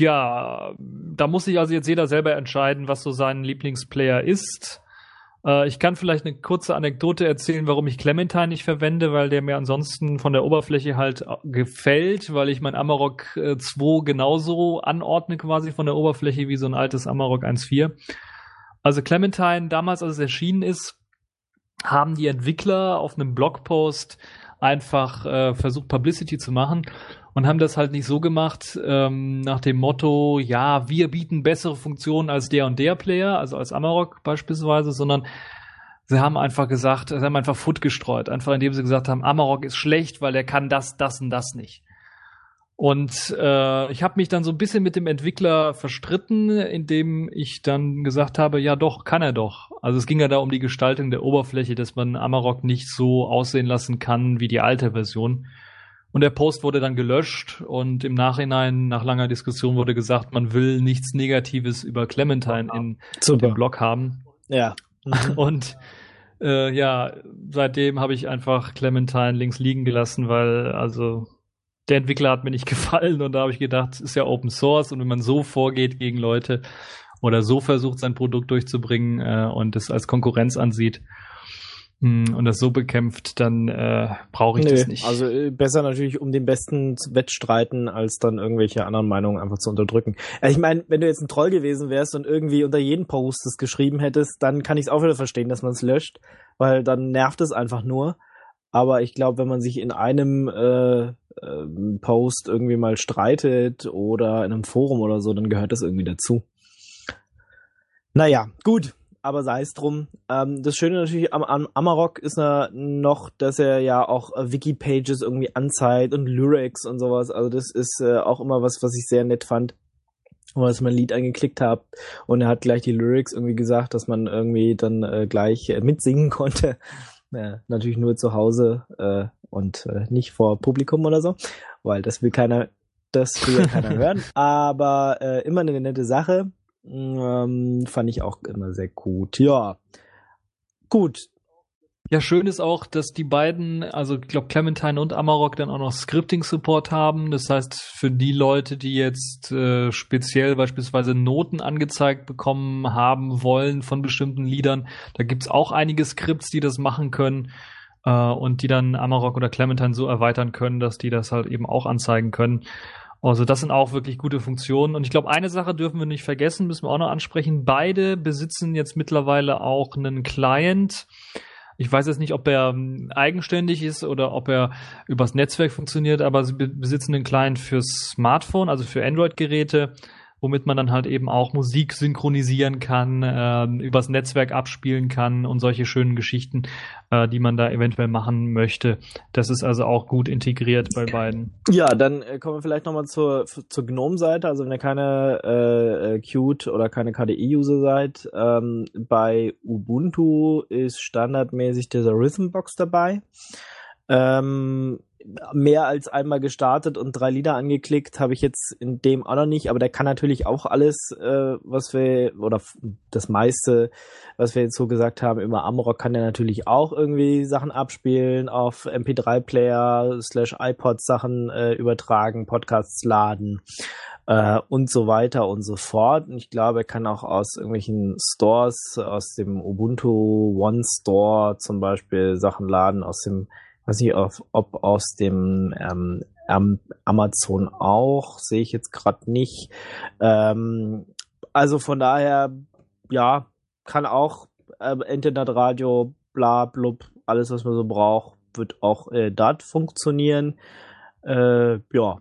Speaker 3: muss sich also jetzt jeder selber entscheiden, was so sein Lieblingsplayer ist. Ich kann vielleicht eine kurze Anekdote erzählen, warum ich Clementine nicht verwende, weil der mir ansonsten von der Oberfläche halt gefällt, weil ich mein Amarok 2 genauso anordne quasi von der Oberfläche wie so ein altes Amarok 1.4. Also Clementine, damals als es erschienen ist, haben die Entwickler auf einem Blogpost einfach versucht, Publicity zu machen und haben das halt nicht so gemacht, nach dem Motto, ja, wir bieten bessere Funktionen als der und der Player, also als Amarok beispielsweise, sondern sie haben einfach Futt gestreut, einfach indem sie gesagt haben, Amarok ist schlecht, weil er kann das und das nicht. Und ich habe mich dann so ein bisschen mit dem Entwickler verstritten, indem ich dann gesagt habe, ja doch, kann er doch. Also es ging ja da um die Gestaltung der Oberfläche, dass man Amarok nicht so aussehen lassen kann wie die alte Version. Und der Post wurde dann gelöscht und im Nachhinein, nach langer Diskussion, wurde gesagt, man will nichts Negatives über Clementine in dem Blog haben.
Speaker 2: Ja.
Speaker 3: Und seitdem habe ich einfach Clementine links liegen gelassen, weil also der Entwickler hat mir nicht gefallen und da habe ich gedacht, es ist ja Open Source und wenn man so vorgeht gegen Leute oder so versucht, sein Produkt durchzubringen und es als Konkurrenz ansieht und das so bekämpft, dann brauche ich das nicht.
Speaker 2: Also besser natürlich um den besten Wettstreiten, als dann irgendwelche anderen Meinungen einfach zu unterdrücken. Also ich meine, wenn du jetzt ein Troll gewesen wärst und irgendwie unter jeden Post das geschrieben hättest, dann kann ich es auch wieder verstehen, dass man es löscht, weil dann nervt es einfach nur. Aber ich glaube, wenn man sich in einem Post irgendwie mal streitet oder in einem Forum oder so, dann gehört das irgendwie dazu. Naja, gut, aber sei es drum. Das Schöne natürlich am Amarok ist noch, dass er ja auch Wiki-Pages irgendwie anzeigt und Lyrics und sowas. Also das ist auch immer was ich sehr nett fand. Und als ich mein Lied eingeklickt habe und er hat gleich die Lyrics irgendwie gesagt, dass man irgendwie dann gleich mitsingen konnte. Natürlich nur zu Hause und nicht vor Publikum oder so, weil das will keiner hören. Aber immer eine nette Sache. Fand ich auch immer sehr gut. Ja, gut.
Speaker 3: Ja, schön ist auch, dass die beiden, also ich glaube Clementine und Amarok dann auch noch Scripting-Support haben. Das heißt, für die Leute, die jetzt speziell beispielsweise Noten angezeigt bekommen haben wollen von bestimmten Liedern, da gibt's auch einige Skripts, die das machen können und die dann Amarok oder Clementine so erweitern können, dass die das halt eben auch anzeigen können. Also das sind auch wirklich gute Funktionen. Und ich glaube, eine Sache dürfen wir nicht vergessen, müssen wir auch noch ansprechen. Beide besitzen jetzt mittlerweile auch einen Client. Ich weiß jetzt nicht, ob er eigenständig ist oder ob er übers Netzwerk funktioniert, aber sie besitzen einen Client fürs Smartphone, also für Android-Geräte, womit man dann halt eben auch Musik synchronisieren kann, übers Netzwerk abspielen kann und solche schönen Geschichten, die man da eventuell machen möchte. Das ist also auch gut integriert bei beiden.
Speaker 2: Ja, dann kommen wir vielleicht nochmal zur GNOME-Seite. Also wenn ihr keine Qt oder keine KDE-User seid, bei Ubuntu ist standardmäßig dieser Rhythmbox dabei. Mehr als einmal gestartet und 3 Lieder angeklickt habe ich jetzt in dem auch noch nicht, aber der kann natürlich auch alles, was wir, oder das meiste, was wir jetzt so gesagt haben, über Amarok kann der natürlich auch irgendwie Sachen abspielen, auf MP3-Player / iPod Sachen übertragen, Podcasts laden und so weiter und so fort. Und ich glaube, er kann auch aus irgendwelchen Stores, aus dem Ubuntu One Store zum Beispiel Sachen laden, aus dem weiß nicht, ob aus dem Amazon auch, sehe ich jetzt gerade nicht. Also von daher, ja, kann auch Internetradio, bla blub, alles was man so braucht, wird auch dort funktionieren. Ja.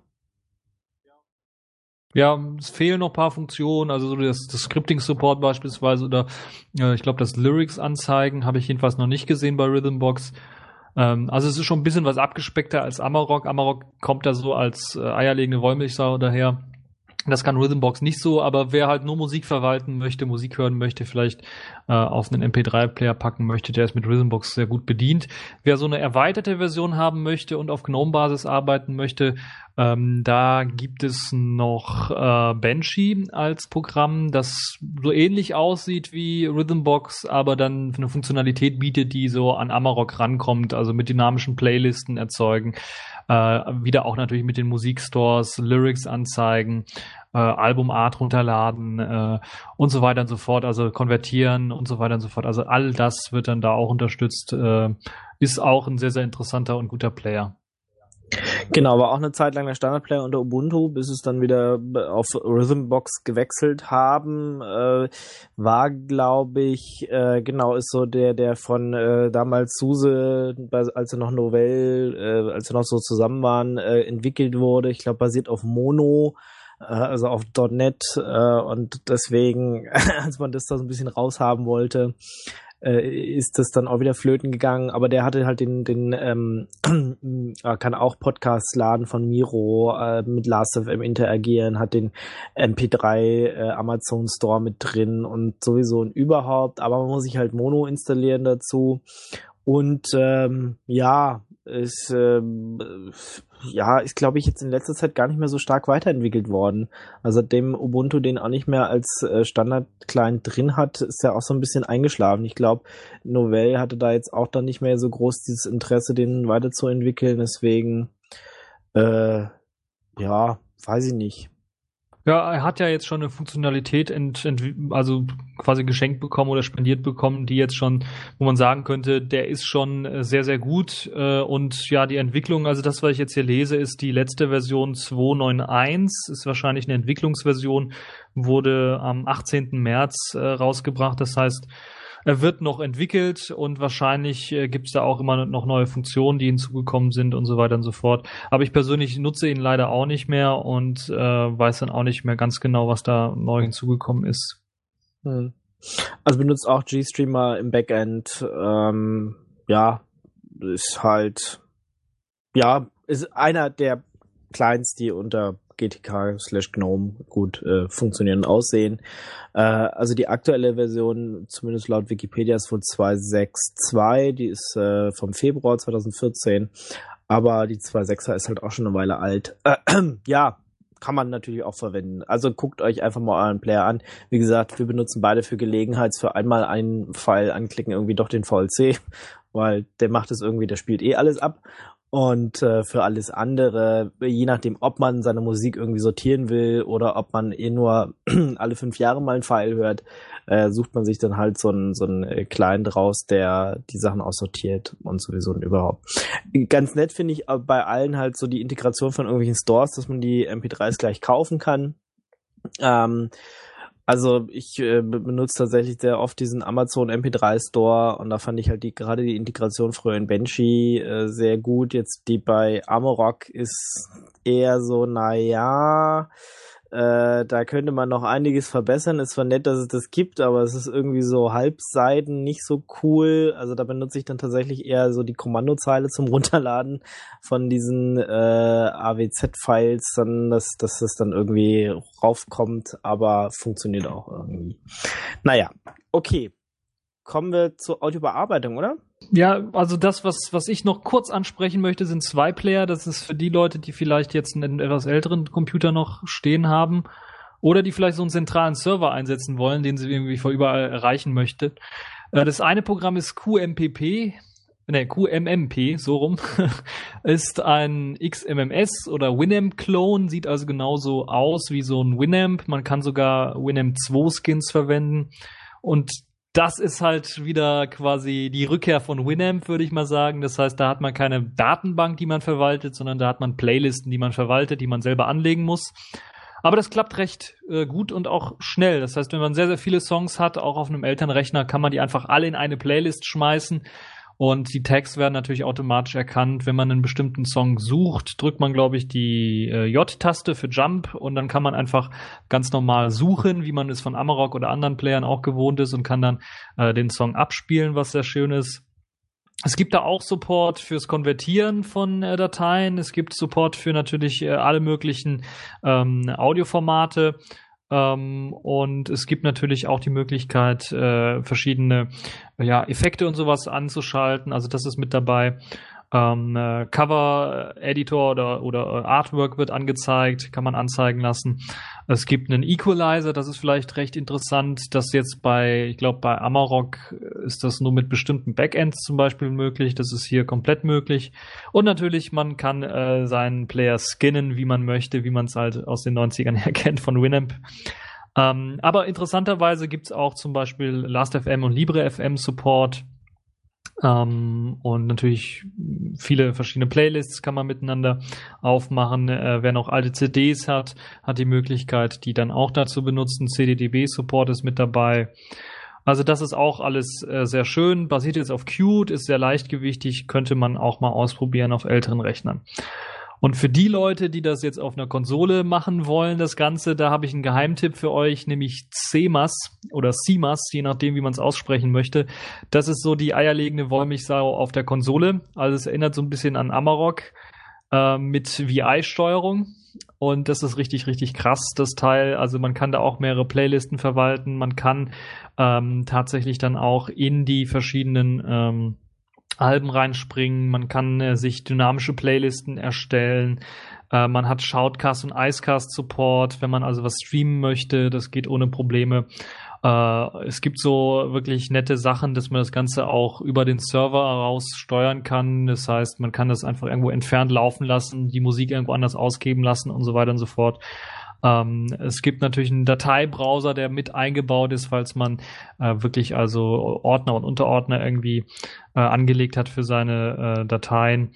Speaker 3: Ja, es fehlen noch ein paar Funktionen, also so das Scripting-Support beispielsweise oder ich glaube das Lyrics-Anzeigen habe ich jedenfalls noch nicht gesehen bei Rhythmbox. Also es ist schon ein bisschen was abgespeckter als Amarok. Amarok kommt da so als eierlegende Wollmilchsau daher. Das kann Rhythmbox nicht so, aber wer halt nur Musik verwalten möchte, Musik hören möchte, vielleicht auf einen MP3-Player packen möchte, der ist mit Rhythmbox sehr gut bedient. Wer so eine erweiterte Version haben möchte und auf GNOME-Basis arbeiten möchte, da gibt es noch Banshee als Programm, das so ähnlich aussieht wie Rhythmbox, aber dann eine Funktionalität bietet, die so an Amarok rankommt, also mit dynamischen Playlisten erzeugen. Wieder auch natürlich mit den Musikstores, Lyrics anzeigen, Albumart runterladen und so weiter und so fort, also konvertieren und so weiter und so fort. Also all das wird dann da auch unterstützt, ist auch ein sehr, sehr interessanter und guter Player.
Speaker 2: Genau, war auch eine Zeit lang der Standardplayer unter Ubuntu, bis es dann wieder auf Rhythmbox gewechselt haben. War, glaube ich, genau, ist so der von damals SUSE, als er noch Novell, als wir noch so zusammen waren, entwickelt wurde. Ich glaube, basiert auf Mono, also auf .NET, und deswegen, als man das da so ein bisschen raushaben wollte, ist das dann auch wieder flöten gegangen, aber der hatte halt den kann auch Podcasts laden von Miro, mit Last.fm interagieren, hat den MP3 Amazon Store mit drin und sowieso und überhaupt, aber man muss sich halt Mono installieren dazu und ja, ist glaube ich jetzt in letzter Zeit gar nicht mehr so stark weiterentwickelt worden. Also seitdem Ubuntu den auch nicht mehr als Standard-Client drin hat, ist er auch so ein bisschen eingeschlafen. Ich glaube, Novell hatte da jetzt auch dann nicht mehr so groß dieses Interesse, den weiterzuentwickeln. Deswegen, ja, weiß ich nicht.
Speaker 3: Ja, er hat ja jetzt schon eine Funktionalität also quasi geschenkt bekommen oder spendiert bekommen, die jetzt schon, wo man sagen könnte, der ist schon sehr, sehr gut. Und ja, die Entwicklung, also das, was ich jetzt hier lese, ist die letzte Version 2.9.1, ist wahrscheinlich eine Entwicklungsversion, wurde am 18. März rausgebracht. Das heißt, er wird noch entwickelt und wahrscheinlich gibt's da auch immer noch neue Funktionen, die hinzugekommen sind und so weiter und so fort. Aber ich persönlich nutze ihn leider auch nicht mehr und weiß dann auch nicht mehr ganz genau, was da neu hinzugekommen ist.
Speaker 2: Also benutzt auch GStreamer im Backend. Ja, ist halt, ja, ist einer der Clients, die unter GTK/GNOME gut funktionieren und aussehen. Also die aktuelle Version, zumindest laut Wikipedia, ist wohl 2.6.2, die ist vom Februar 2014, aber die 2.6er ist halt auch schon eine Weile alt. Ja, kann man natürlich auch verwenden. Also guckt euch einfach mal euren Player an. Wie gesagt, wir benutzen beide für für einmal einen File anklicken, irgendwie doch den VLC, weil der macht es irgendwie, der spielt alles ab. Und für alles andere, je nachdem, ob man seine Musik irgendwie sortieren will oder ob man nur alle 5 Jahre mal ein File hört, sucht man sich dann halt so einen Client raus, der die Sachen aussortiert und sowieso und überhaupt. Ganz nett finde ich bei allen halt so die Integration von irgendwelchen Stores, dass man die MP3s gleich kaufen kann. Also ich benutze tatsächlich sehr oft diesen Amazon MP3 Store und da fand ich halt gerade die Integration früher in Banshee sehr gut. Jetzt die bei Amarok ist eher so, naja, Da könnte man noch einiges verbessern. Ist zwar nett, dass es das gibt, aber es ist irgendwie so Halbseiten nicht so cool. Also da benutze ich dann tatsächlich eher so die Kommandozeile zum Runterladen von diesen AWZ-Files, dann, dass das dann irgendwie raufkommt, aber funktioniert auch irgendwie. Naja, okay. Kommen wir zur Audiobearbeitung, oder?
Speaker 3: Ja, also das, was ich noch kurz ansprechen möchte, sind 2-Player. Das ist für die Leute, die vielleicht jetzt einen etwas älteren Computer noch stehen haben oder die vielleicht so einen zentralen Server einsetzen wollen, den sie irgendwie von überall erreichen möchte. Das eine Programm ist QMMP, so rum, ist ein XMMS oder Winamp-Clone, sieht also genauso aus wie so ein Winamp. Man kann sogar Winamp 2 Skins verwenden und das ist halt wieder quasi die Rückkehr von Winamp, würde ich mal sagen. Das heißt, da hat man keine Datenbank, die man verwaltet, sondern da hat man Playlisten, die man verwaltet, die man selber anlegen muss. Aber das klappt recht gut und auch schnell. Das heißt, wenn man sehr, sehr viele Songs hat, auch auf einem Elternrechner, kann man die einfach alle in eine Playlist schmeißen. Und die Tags werden natürlich automatisch erkannt. Wenn man einen bestimmten Song sucht, drückt man, glaube ich, die J-Taste für Jump und dann kann man einfach ganz normal suchen, wie man es von Amarok oder anderen Playern auch gewohnt ist und kann dann den Song abspielen, was sehr schön ist. Es gibt da auch Support fürs Konvertieren von Dateien. Es gibt Support für natürlich alle möglichen Audioformate. Und es gibt natürlich auch die Möglichkeit, verschiedene Effekte und sowas anzuschalten. Also das ist mit dabei. Cover-Editor oder Artwork wird angezeigt, kann man anzeigen lassen. Es gibt einen Equalizer, das ist vielleicht recht interessant, das jetzt bei Amarok ist das nur mit bestimmten Backends zum Beispiel möglich, das ist hier komplett möglich. Und natürlich, man kann seinen Player skinnen, wie man möchte, wie man es halt aus den 90ern her kennt von Winamp. Aber interessanterweise gibt's auch zum Beispiel Last.fm und Libre.fm Support. Und natürlich viele verschiedene Playlists kann man miteinander aufmachen. Wer noch alte CDs hat die Möglichkeit, die dann auch dazu benutzen. CDDB-Support ist mit dabei. Also das ist auch alles sehr schön. Basiert jetzt auf Qt, ist sehr leichtgewichtig, könnte man auch mal ausprobieren auf älteren Rechnern. Und für die Leute, die das jetzt auf einer Konsole machen wollen, das Ganze, da habe ich einen Geheimtipp für euch, nämlich CMAS oder CMAS, je nachdem, wie man es aussprechen möchte. Das ist so die eierlegende Wollmilchsau auf der Konsole. Also es erinnert so ein bisschen an Amarok mit VI-Steuerung. Und das ist richtig, richtig krass, das Teil. Also man kann da auch mehrere Playlisten verwalten. Man kann tatsächlich dann auch in die verschiedenen Alben reinspringen, man kann sich dynamische Playlisten erstellen, man hat Shoutcast und Icecast Support, wenn man also was streamen möchte, das geht ohne Probleme. Es gibt so wirklich nette Sachen, dass man das Ganze auch über den Server heraus steuern kann, das heißt, man kann das einfach irgendwo entfernt laufen lassen, die Musik irgendwo anders ausgeben lassen und so weiter und so fort. Es gibt natürlich einen Dateibrowser, der mit eingebaut ist, falls man wirklich also Ordner und Unterordner irgendwie angelegt hat für seine Dateien.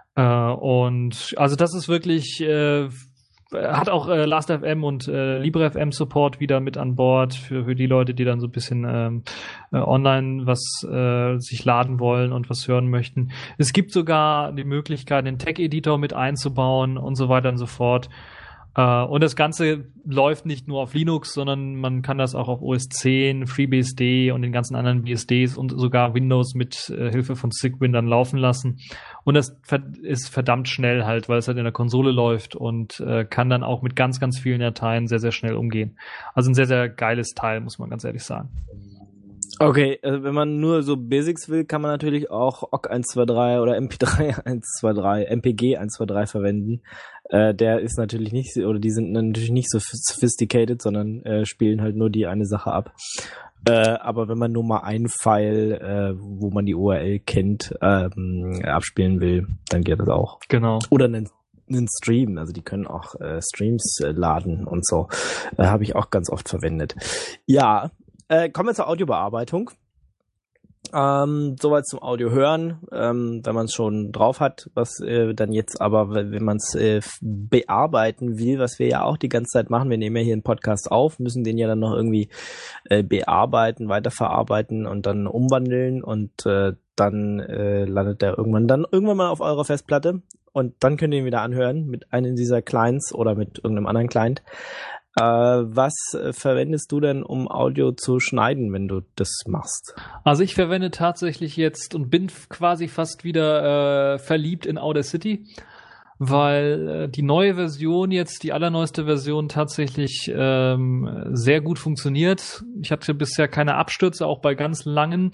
Speaker 3: Und also das ist wirklich hat auch Last.fm und Libre.fm Support wieder mit an Bord für die Leute, die dann so ein bisschen online was sich laden wollen und was hören möchten. Es gibt sogar die Möglichkeit, den Tag-Editor mit einzubauen und so weiter und so fort. Und das Ganze läuft nicht nur auf Linux, sondern man kann das auch auf OS 10, FreeBSD und den ganzen anderen BSDs und sogar Windows mit Hilfe von Cygwin dann laufen lassen. Und das ist verdammt schnell halt, weil es halt in der Konsole läuft und kann dann auch mit ganz, ganz vielen Dateien sehr, sehr schnell umgehen. Also ein sehr, sehr geiles Teil, muss man ganz ehrlich sagen.
Speaker 2: Okay, also wenn man nur so Basics will, kann man natürlich auch OGG 123 oder MP3 123, MPG 123 verwenden. Der ist natürlich nicht, oder die sind natürlich nicht so sophisticated, sondern spielen halt nur die eine Sache ab. Aber wenn man nur mal einen File, wo man die URL kennt, abspielen will, dann geht das auch.
Speaker 3: Genau.
Speaker 2: Oder einen Stream, also die können auch Streams laden und so. Habe ich auch ganz oft verwendet. Ja. Kommen wir zur Audiobearbeitung. Soweit zum Audio hören, wenn man es schon drauf hat, was dann jetzt aber, wenn man es bearbeiten will, was wir ja auch die ganze Zeit machen, wir nehmen ja hier einen Podcast auf, müssen den ja dann noch irgendwie bearbeiten, weiterverarbeiten und dann umwandeln und dann landet der irgendwann mal auf eurer Festplatte und dann könnt ihr ihn wieder anhören mit einem dieser Clients oder mit irgendeinem anderen Client. Was verwendest du denn, um Audio zu schneiden, wenn du das machst?
Speaker 3: Also ich verwende tatsächlich jetzt und bin quasi fast wieder verliebt in Audacity, weil die neue Version jetzt, die allerneueste Version tatsächlich sehr gut funktioniert. Ich hatte bisher keine Abstürze, auch bei ganz langen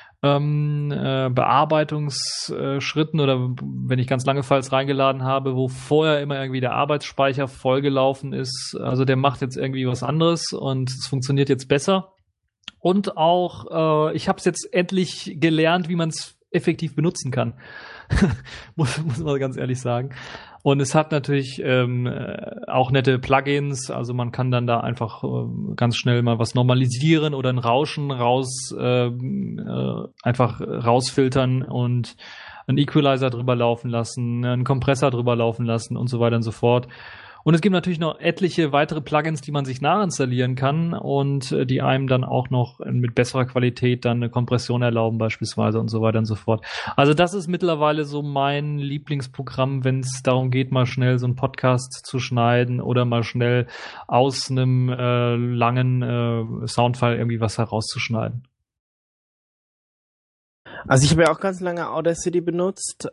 Speaker 3: Bearbeitungsschritten oder wenn ich ganz lange Files reingeladen habe, wo vorher immer irgendwie der Arbeitsspeicher vollgelaufen ist. Also der macht jetzt irgendwie was anderes und es funktioniert jetzt besser. Und auch, ich habe es jetzt endlich gelernt, wie man es effektiv benutzen kann. muss man ganz ehrlich sagen. Und es hat natürlich auch nette Plugins, also man kann dann da einfach ganz schnell mal was normalisieren oder ein Rauschen einfach rausfiltern und einen Equalizer drüber laufen lassen, einen Kompressor drüber laufen lassen und so weiter und so fort. Und es gibt natürlich noch etliche weitere Plugins, die man sich nachinstallieren kann und die einem dann auch noch mit besserer Qualität dann eine Kompression erlauben beispielsweise und so weiter und so fort. Also das ist mittlerweile so mein Lieblingsprogramm, wenn es darum geht, mal schnell so einen Podcast zu schneiden oder mal schnell aus einem langen Soundfile irgendwie was herauszuschneiden.
Speaker 2: Also ich habe ja auch ganz lange Audacity benutzt,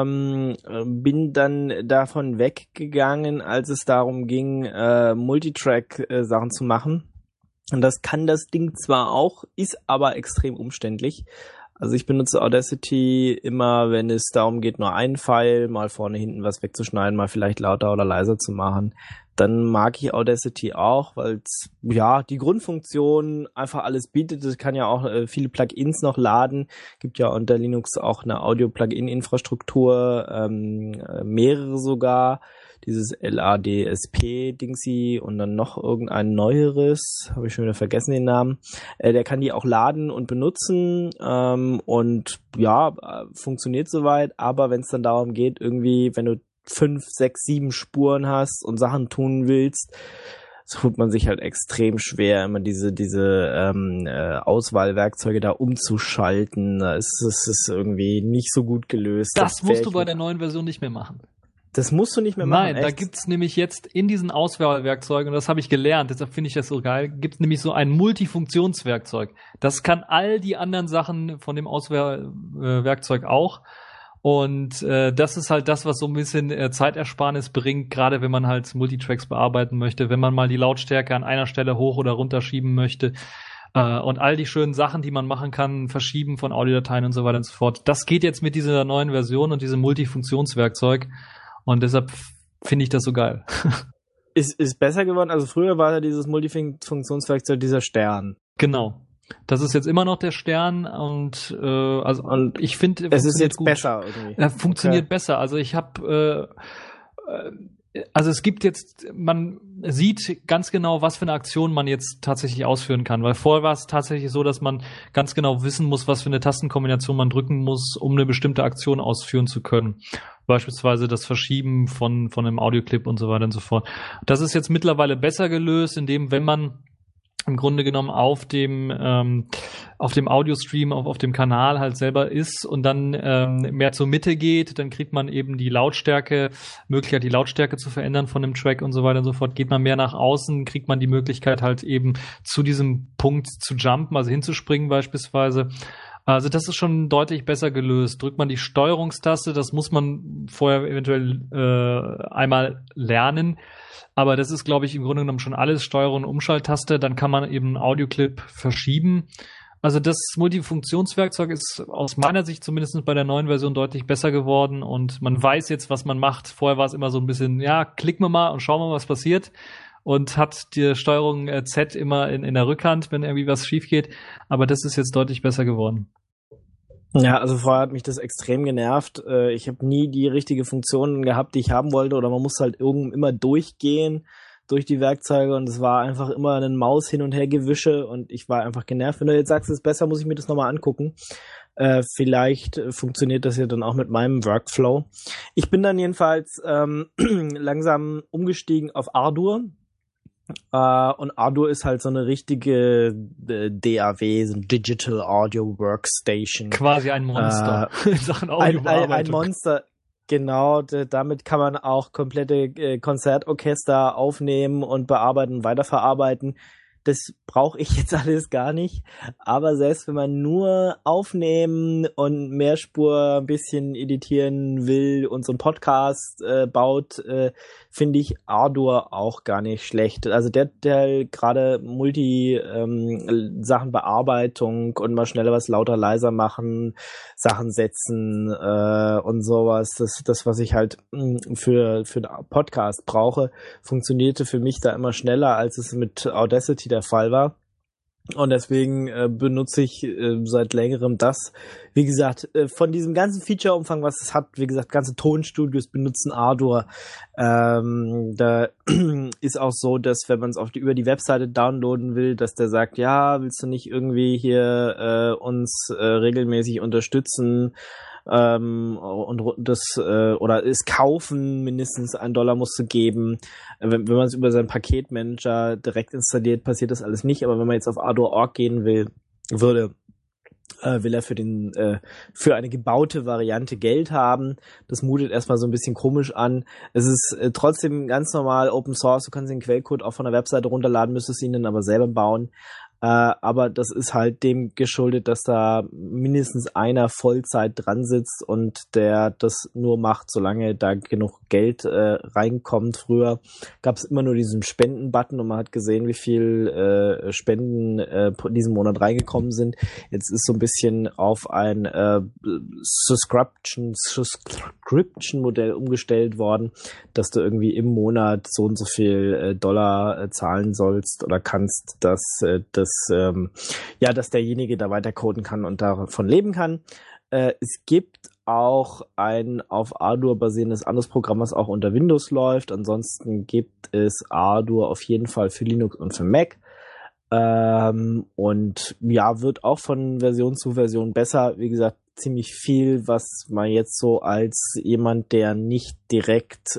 Speaker 2: bin dann davon weggegangen, als es darum ging, Multitrack-Sachen zu machen. Und das kann das Ding zwar auch, ist aber extrem umständlich. Also ich benutze Audacity immer, wenn es darum geht, nur einen File, mal vorne, hinten was wegzuschneiden, mal vielleicht lauter oder leiser zu machen. Dann mag ich Audacity auch, weil es ja die Grundfunktion einfach alles bietet. Es kann ja auch viele Plugins noch laden. Gibt ja unter Linux auch eine Audio-Plugin-Infrastruktur, mehrere sogar. Dieses LADSP-Dingsy und dann noch irgendein neueres, habe ich schon wieder vergessen den Namen. Der kann die auch laden und benutzen und ja, funktioniert soweit. Aber wenn es dann darum geht, irgendwie, wenn du 5, 6, 7 Spuren hast und Sachen tun willst, so tut man sich halt extrem schwer, immer diese Auswahlwerkzeuge da umzuschalten. Es ist irgendwie nicht so gut gelöst.
Speaker 3: Das musst du bei der neuen Version nicht mehr machen.
Speaker 2: Das musst du nicht mehr machen.
Speaker 3: Nein, echt? Da gibt's nämlich jetzt in diesen Auswahlwerkzeugen, und das habe ich gelernt, deshalb finde ich das so geil, gibt's nämlich so ein Multifunktionswerkzeug. Das kann all die anderen Sachen von dem Auswahlwerkzeug auch. Und das ist halt das, was so ein bisschen Zeitersparnis bringt, gerade wenn man halt Multitracks bearbeiten möchte, wenn man mal die Lautstärke an einer Stelle hoch oder runter schieben möchte. Und all die schönen Sachen, die man machen kann, verschieben von Audiodateien und so weiter und so fort. Das geht jetzt mit dieser neuen Version und diesem Multifunktionswerkzeug. Und deshalb finde ich das so geil.
Speaker 2: Ist besser geworden? Also früher war ja dieses Multifunktionswerkzeug dieser Stern.
Speaker 3: Genau. Das ist jetzt immer noch der Stern und und ich finde,
Speaker 2: es ist jetzt gut. Besser irgendwie.
Speaker 3: Er funktioniert besser. Also ich habe also es gibt jetzt, man sieht ganz genau, was für eine Aktion man jetzt tatsächlich ausführen kann, weil vorher war es tatsächlich so, dass man ganz genau wissen muss, was für eine Tastenkombination man drücken muss, um eine bestimmte Aktion ausführen zu können. Beispielsweise das Verschieben von einem Audioclip und so weiter und so fort. Das ist jetzt mittlerweile besser gelöst, indem, wenn man im Grunde genommen auf dem Audiostream, auf dem Kanal halt selber ist und dann mehr zur Mitte geht, dann kriegt man eben die Möglichkeit, die Lautstärke zu verändern von dem Track und so weiter und so fort. Geht man mehr nach außen, kriegt man die Möglichkeit halt eben zu diesem Punkt zu jumpen, also hinzuspringen beispielsweise. Also das ist schon deutlich besser gelöst. Drückt man die Steuerungstaste, das muss man vorher eventuell einmal lernen. Aber das ist, glaube ich, im Grunde genommen schon alles Steuerung und Umschalttaste. Dann kann man eben einen Audioclip verschieben. Also das Multifunktionswerkzeug ist aus meiner Sicht zumindest bei der neuen Version deutlich besser geworden. Und man weiß jetzt, was man macht. Vorher war es immer so ein bisschen, ja, klicken wir mal und schauen wir mal, was passiert. Und hat die Steuerung Z immer in der Rückhand, wenn irgendwie was schief geht. Aber das ist jetzt deutlich besser geworden.
Speaker 2: Ja, also vorher hat mich das extrem genervt. Ich habe nie die richtige Funktion gehabt, die ich haben wollte, oder man musste halt immer durchgehen durch die Werkzeuge und es war einfach immer ein Maus hin und her Gewische und ich war einfach genervt. Wenn du jetzt sagst, es ist besser, muss ich mir das nochmal angucken. Vielleicht funktioniert das ja dann auch mit meinem Workflow. Ich bin dann jedenfalls langsam umgestiegen auf Ardour. Und Ardour ist halt so eine richtige DAW, so ein Digital Audio Workstation.
Speaker 3: Quasi ein Monster in Sachen Audiobearbeitung.
Speaker 2: Ein Monster. Genau, damit kann man auch komplette Konzertorchester aufnehmen und bearbeiten und weiterverarbeiten. Das brauche ich jetzt alles gar nicht. Aber selbst wenn man nur aufnehmen und Mehrspur ein bisschen editieren will und so einen Podcast baut, finde ich Ardour auch gar nicht schlecht. Also der gerade Sachen Bearbeitung und mal schneller was lauter leiser machen, Sachen setzen und sowas. Das was ich halt für einen Podcast brauche, funktionierte für mich da immer schneller, als es mit Audacity der Fall war. Und deswegen benutze ich seit längerem das. Wie gesagt, von diesem ganzen Feature-Umfang, was es hat, wie gesagt, ganze Tonstudios benutzen Ardour. Da ist auch so, dass wenn man es über die Webseite downloaden will, dass der sagt, ja, willst du nicht irgendwie hier uns regelmäßig unterstützen? Und das oder es kaufen, mindestens $1 musst du geben. Wenn man es über seinen Paketmanager direkt installiert, passiert das alles nicht. Aber wenn man jetzt auf Ardour.org gehen will er für eine gebaute Variante Geld haben. Das mutet erstmal so ein bisschen komisch an. Es ist trotzdem ganz normal Open Source. Du kannst den Quellcode auch von der Webseite runterladen, müsstest ihn dann aber selber bauen. Aber das ist halt dem geschuldet, dass da mindestens einer Vollzeit dran sitzt und der das nur macht, solange da genug Geld reinkommt. Früher gab es immer nur diesen Spenden-Button und man hat gesehen, wie viel Spenden diesen Monat reingekommen sind. Jetzt ist so ein bisschen auf ein Subscription-Modell umgestellt worden, dass du irgendwie im Monat so und so viel Dollar zahlen sollst oder kannst, dass derjenige da weiter coden kann und davon leben kann. Es gibt auch ein auf Ardour basierendes anderes Programm, was auch unter Windows läuft. Ansonsten gibt es Ardour auf jeden Fall für Linux und für Mac. Und ja, wird auch von Version zu Version besser. Wie gesagt, ziemlich viel, was man jetzt so als jemand, der nicht direkt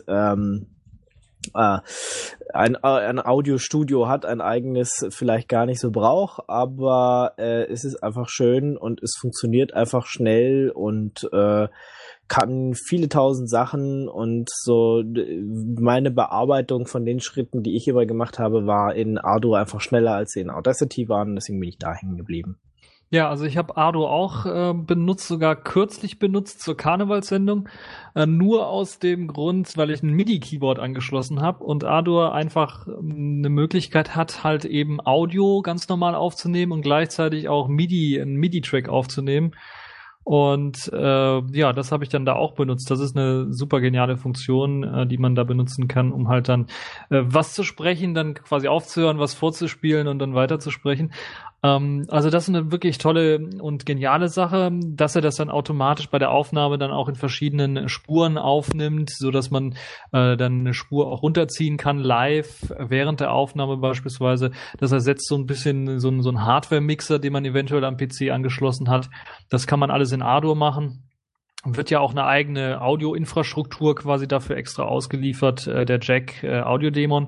Speaker 2: ein Audiostudio hat, ein eigenes vielleicht gar nicht so braucht, aber es ist einfach schön und es funktioniert einfach schnell und kann viele tausend Sachen und so meine Bearbeitung von den Schritten, die ich hierbei gemacht habe, war in Ardour einfach schneller, als sie in Audacity waren, deswegen bin ich da hängen geblieben.
Speaker 3: Ja, also ich habe Ardour auch benutzt, sogar kürzlich benutzt zur Karnevalssendung, nur aus dem Grund, weil ich ein MIDI-Keyboard angeschlossen habe und Ardour einfach eine Möglichkeit hat, halt eben Audio ganz normal aufzunehmen und gleichzeitig auch einen MIDI-Track aufzunehmen. Und ja, das habe ich dann da auch benutzt. Das ist eine super geniale Funktion, die man da benutzen kann, um halt dann was zu sprechen, dann quasi aufzuhören, was vorzuspielen und dann weiterzusprechen. Also das ist eine wirklich tolle und geniale Sache, dass er das dann automatisch bei der Aufnahme dann auch in verschiedenen Spuren aufnimmt, so dass man dann eine Spur auch runterziehen kann, live, während der Aufnahme beispielsweise. Das ersetzt so ein bisschen so ein Hardware-Mixer, den man eventuell am PC angeschlossen hat. Das kann man alles in Ardour machen. Wird ja auch eine eigene Audio-Infrastruktur quasi dafür extra ausgeliefert, der Jack Audio Daemon.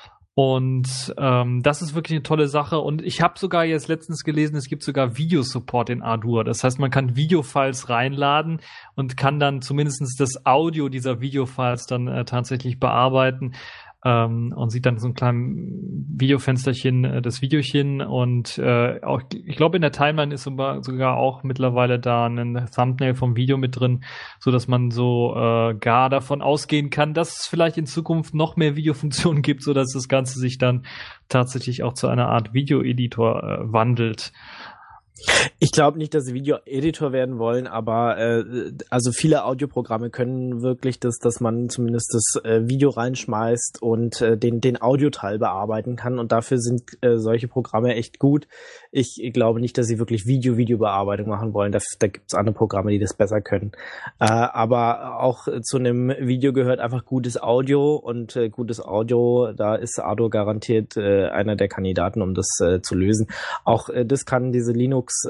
Speaker 3: Und das ist wirklich eine tolle Sache. Und ich habe sogar jetzt letztens gelesen, es gibt sogar Videosupport in Ardour. Das heißt, man kann Videofiles reinladen und kann dann zumindest das Audio dieser Videofiles dann tatsächlich bearbeiten. Und sieht dann so ein kleines Videofensterchen, das Videochen und auch, ich glaube in der Timeline ist sogar auch mittlerweile da ein Thumbnail vom Video mit drin, so dass man so gar davon ausgehen kann, dass es vielleicht in Zukunft noch mehr Videofunktionen gibt, so dass das Ganze sich dann tatsächlich auch zu einer Art Videoeditor wandelt.
Speaker 2: Ich glaube nicht, dass sie Video-Editor werden wollen, aber also viele Audioprogramme können wirklich dass man zumindest das Video reinschmeißt und den Audioteil bearbeiten kann und dafür sind solche Programme echt gut. Ich glaube nicht, dass sie wirklich Videobearbeitung machen wollen. Da gibt es andere Programme, die das besser können. Aber auch zu einem Video gehört einfach gutes Audio und gutes Audio, da ist Ardour garantiert einer der Kandidaten, um das zu lösen. Auch das kann diese Linux Linux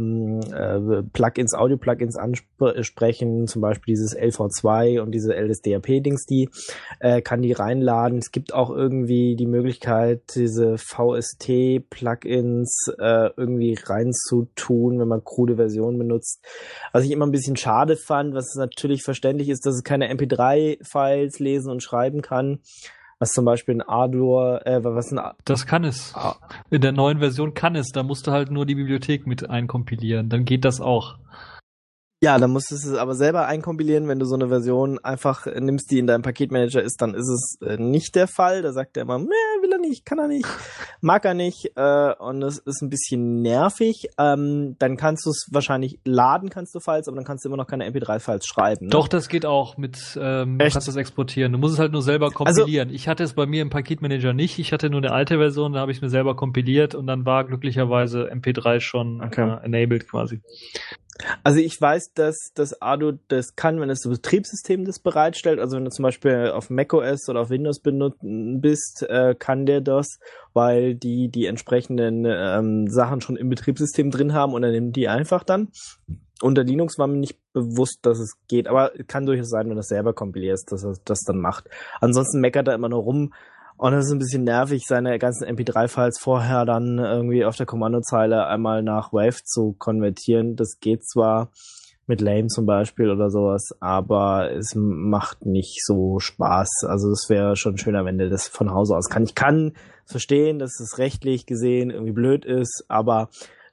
Speaker 2: Plugins, Audio-Plugins ansprechen, zum Beispiel dieses LV2 und diese LSDAP-Dings, kann die reinladen. Es gibt auch irgendwie die Möglichkeit, diese VST-Plugins irgendwie reinzutun, wenn man krude Versionen benutzt. Was ich immer ein bisschen schade fand, was natürlich verständlich ist, dass es keine MP3-Files lesen und schreiben kann. Was zum Beispiel ein Ardour,
Speaker 3: das kann es. In der neuen Version kann es. Da musst du halt nur die Bibliothek mit einkompilieren. Dann geht das auch.
Speaker 2: Ja, dann musst du es aber selber einkompilieren. Wenn du so eine Version einfach nimmst, die in deinem Paketmanager ist, dann ist es nicht der Fall. Da sagt er immer, will er nicht, kann er nicht, mag er nicht. Und das ist ein bisschen nervig. Dann kannst du es wahrscheinlich laden, kannst du Files, aber dann kannst du immer noch keine MP3-Files schreiben. Ne?
Speaker 3: Doch, das geht auch mit, du kannst das exportieren. Du musst es halt nur selber kompilieren. Also, ich hatte es bei mir im Paketmanager nicht. Ich hatte nur eine alte Version, da habe ich es mir selber kompiliert und dann war glücklicherweise MP3 schon enabled quasi.
Speaker 2: Also ich weiß, dass das Ardo das kann, wenn das Betriebssystem das bereitstellt. Also wenn du zum Beispiel auf macOS oder auf Windows bist, kann der das, weil die entsprechenden Sachen schon im Betriebssystem drin haben und er nimmt die einfach dann. Unter Linux war mir nicht bewusst, dass es geht, aber kann durchaus sein, wenn du das selber kompilierst, dass er das dann macht. Ansonsten meckert er immer nur rum. Und das ist ein bisschen nervig, seine ganzen MP3-Files vorher dann irgendwie auf der Kommandozeile einmal nach WAV zu konvertieren. Das geht zwar mit Lame zum Beispiel oder sowas, aber es macht nicht so Spaß. Also es wäre schon schöner, wenn der das von Hause aus kann. Ich kann verstehen, dass es rechtlich gesehen irgendwie blöd ist, aber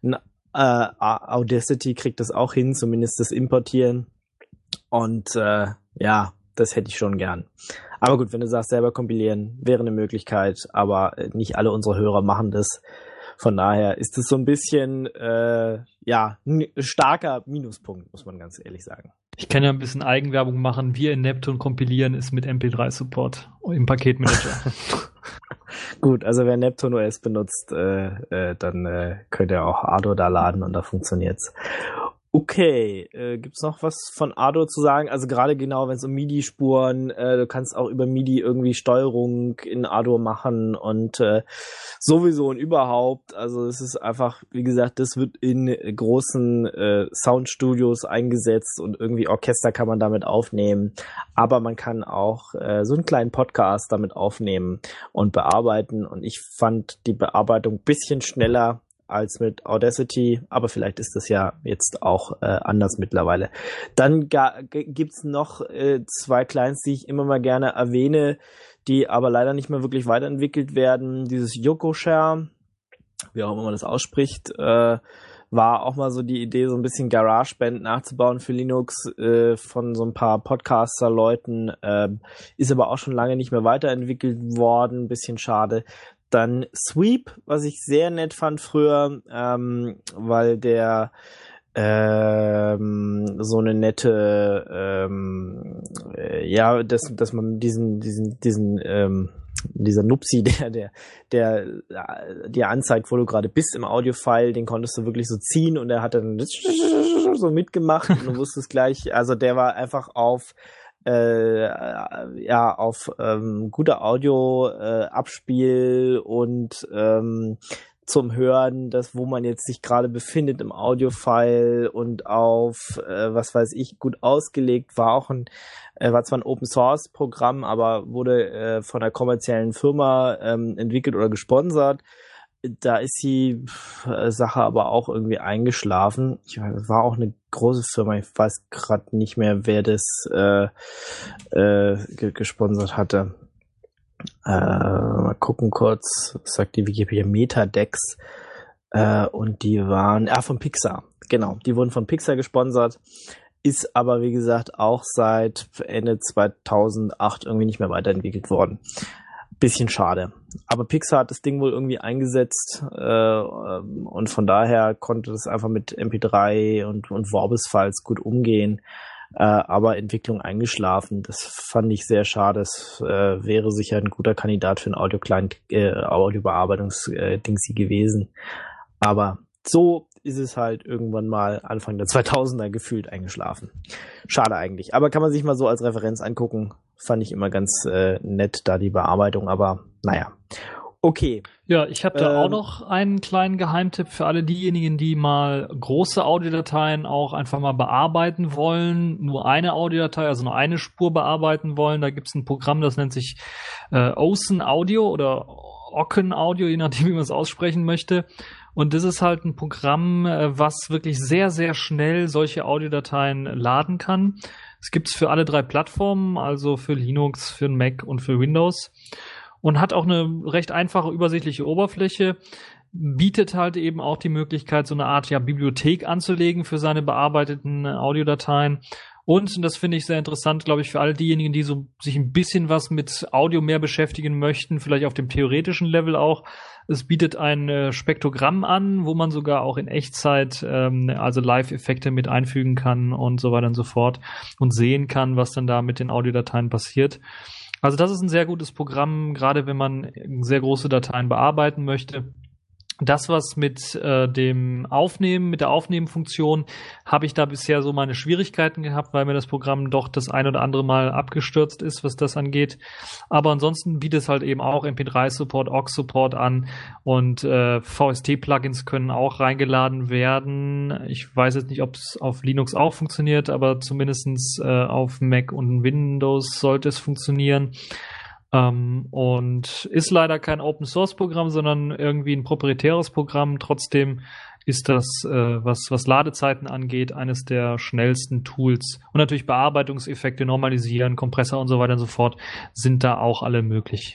Speaker 2: Audacity kriegt das auch hin, zumindest das Importieren. Und das hätte ich schon gern. Aber gut, wenn du sagst, selber kompilieren, wäre eine Möglichkeit, aber nicht alle unsere Hörer machen das. Von daher ist es so ein bisschen, starker Minuspunkt, muss man ganz ehrlich sagen.
Speaker 3: Ich kann ja ein bisschen Eigenwerbung machen. Wir in Neptune kompilieren ist mit MP3-Support im Paketmanager.
Speaker 2: Gut, also wer Neptune OS benutzt, dann könnt ihr auch Ardour da laden und da funktioniert's. Okay, gibt's noch was von Ardour zu sagen? Also gerade genau, wenn es um MIDI-Spuren, du kannst auch über MIDI irgendwie Steuerung in Ardour machen und sowieso und überhaupt. Also es ist einfach, wie gesagt, das wird in großen Soundstudios eingesetzt und irgendwie Orchester kann man damit aufnehmen. Aber man kann auch so einen kleinen Podcast damit aufnehmen und bearbeiten. Und ich fand die Bearbeitung ein bisschen schneller als mit Audacity, aber vielleicht ist das ja jetzt auch anders mittlerweile. Dann gibt's noch 2 Clients, die ich immer mal gerne erwähne, die aber leider nicht mehr wirklich weiterentwickelt werden. Dieses Yokoshare, wie auch immer man das ausspricht, war auch mal so die Idee, so ein bisschen GarageBand nachzubauen für Linux von so ein paar Podcaster-Leuten, ist aber auch schon lange nicht mehr weiterentwickelt worden, ein bisschen schade. Dann Sweep, was ich sehr nett fand früher, weil der so eine nette, dass man dieser Nupsi, der dir anzeigt, wo du gerade bist im Audiofile, den konntest du wirklich so ziehen und er hat dann so mitgemacht und du wusstest gleich, also der war einfach auf guter Audio Abspiel und zum Hören, wo man jetzt sich gerade befindet im Audiofile und auf was weiß ich gut ausgelegt, war zwar ein Open Source Programm, aber wurde von einer kommerziellen Firma entwickelt oder gesponsert. Da ist die Sache aber auch irgendwie eingeschlafen. Es war auch eine große Firma. Ich weiß gerade nicht mehr, wer das gesponsert hatte. Mal gucken kurz. Was sagt die Wikipedia? Metadex. Und die waren von Pixar. Genau, die wurden von Pixar gesponsert. Ist aber, wie gesagt, auch seit Ende 2008 irgendwie nicht mehr weiterentwickelt worden. Bisschen schade. Aber Pixar hat das Ding wohl irgendwie eingesetzt und von daher konnte das einfach mit MP3 und Vorbis-Files gut umgehen, aber Entwicklung eingeschlafen. Das fand ich sehr schade. Das wäre sicher ein guter Kandidat für ein Audiobearbeitungs-Dingsy gewesen. Aber so ist es halt irgendwann mal Anfang der 2000er gefühlt eingeschlafen. Schade eigentlich. Aber kann man sich mal so als Referenz angucken. Fand ich immer ganz nett, da die Bearbeitung. Aber naja. Okay.
Speaker 3: Ja, ich habe da auch noch einen kleinen Geheimtipp für alle diejenigen, die mal große Audiodateien auch einfach mal bearbeiten wollen, nur eine Audiodatei, also nur eine Spur bearbeiten wollen. Da gibt's ein Programm, das nennt sich Ocean Audio oder Ocken Audio, je nachdem, wie man es aussprechen möchte. Und das ist halt ein Programm, was wirklich sehr, sehr schnell solche Audiodateien laden kann. Es gibt's für alle 3 Plattformen, also für Linux, für Mac und für Windows. Und hat auch eine recht einfache, übersichtliche Oberfläche, bietet halt eben auch die Möglichkeit, so eine Art Bibliothek anzulegen für seine bearbeiteten Audiodateien. Und das finde ich sehr interessant, glaube ich, für all diejenigen, die so sich ein bisschen was mit Audio mehr beschäftigen möchten, vielleicht auf dem theoretischen Level auch. Es bietet ein Spektrogramm an, wo man sogar auch in Echtzeit also Live-Effekte mit einfügen kann und so weiter und so fort und sehen kann, was dann da mit den Audiodateien passiert. Also das ist ein sehr gutes Programm, gerade wenn man sehr große Dateien bearbeiten möchte. Das, was mit dem Aufnehmen, mit der Aufnehmenfunktion, habe ich da bisher so meine Schwierigkeiten gehabt, weil mir das Programm doch das ein oder andere Mal abgestürzt ist, was das angeht. Aber ansonsten bietet es halt eben auch MP3-Support, aux-Support an und VST-Plugins können auch reingeladen werden. Ich weiß jetzt nicht, ob es auf Linux auch funktioniert, aber zumindestens auf Mac und Windows sollte es funktionieren. Und ist leider kein Open-Source-Programm, sondern irgendwie ein proprietäres Programm. Trotzdem ist das, was Ladezeiten angeht, eines der schnellsten Tools. Und natürlich Bearbeitungseffekte, Normalisieren, Kompressor und so weiter und so fort sind da auch alle möglich.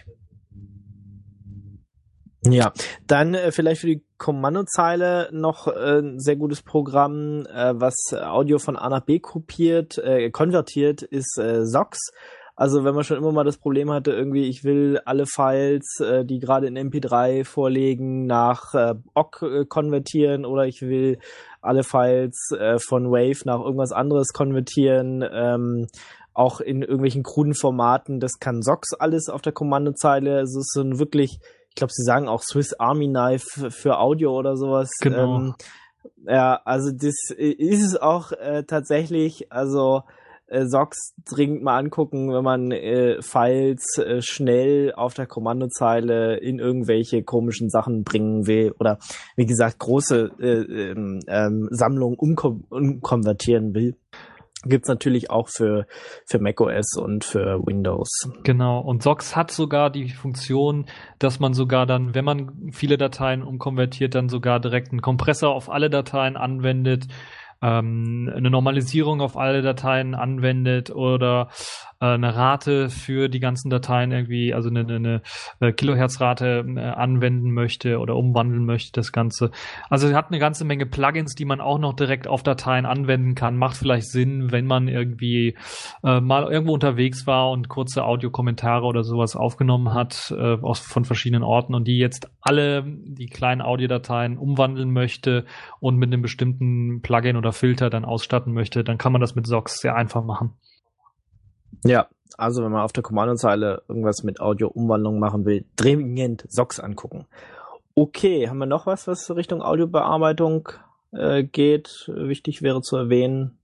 Speaker 2: Ja, dann vielleicht für die Kommandozeile noch ein sehr gutes Programm, was Audio von A nach B konvertiert, ist SOX. Also wenn man schon immer mal das Problem hatte, irgendwie ich will alle Files, die gerade in MP3 vorliegen, nach OGG konvertieren oder ich will alle Files von Wave nach irgendwas anderes konvertieren, auch in irgendwelchen kruden Formaten, das kann SOX alles auf der Kommandozeile. Also es ist so ein wirklich, ich glaube, sie sagen auch Swiss Army Knife für Audio oder sowas.
Speaker 3: Genau.
Speaker 2: Ja, also das ist es auch tatsächlich, also SOX dringend mal angucken, wenn man Files schnell auf der Kommandozeile in irgendwelche komischen Sachen bringen will oder wie gesagt große Sammlungen umkonvertieren will. Gibt's natürlich auch für macOS und für Windows.
Speaker 3: Genau. Und SOX hat sogar die Funktion, dass man sogar dann, wenn man viele Dateien umkonvertiert, dann sogar direkt einen Kompressor auf alle Dateien anwendet, eine Normalisierung auf alle Dateien anwendet oder eine Rate für die ganzen Dateien irgendwie, also eine Kilohertzrate anwenden möchte oder umwandeln möchte, das Ganze. Also es hat eine ganze Menge Plugins, die man auch noch direkt auf Dateien anwenden kann. Macht vielleicht Sinn, wenn man irgendwie mal irgendwo unterwegs war und kurze Audiokommentare oder sowas aufgenommen hat von verschiedenen Orten und die jetzt alle die kleinen Audiodateien umwandeln möchte und mit einem bestimmten Plugin oder Filter dann ausstatten möchte, dann kann man das mit SOX sehr einfach machen.
Speaker 2: Ja, also wenn man auf der Kommandozeile irgendwas mit Audio-Umwandlung machen will, dringend SOX angucken. Okay, haben wir noch was Richtung Audiobearbeitung geht? Wichtig wäre zu erwähnen.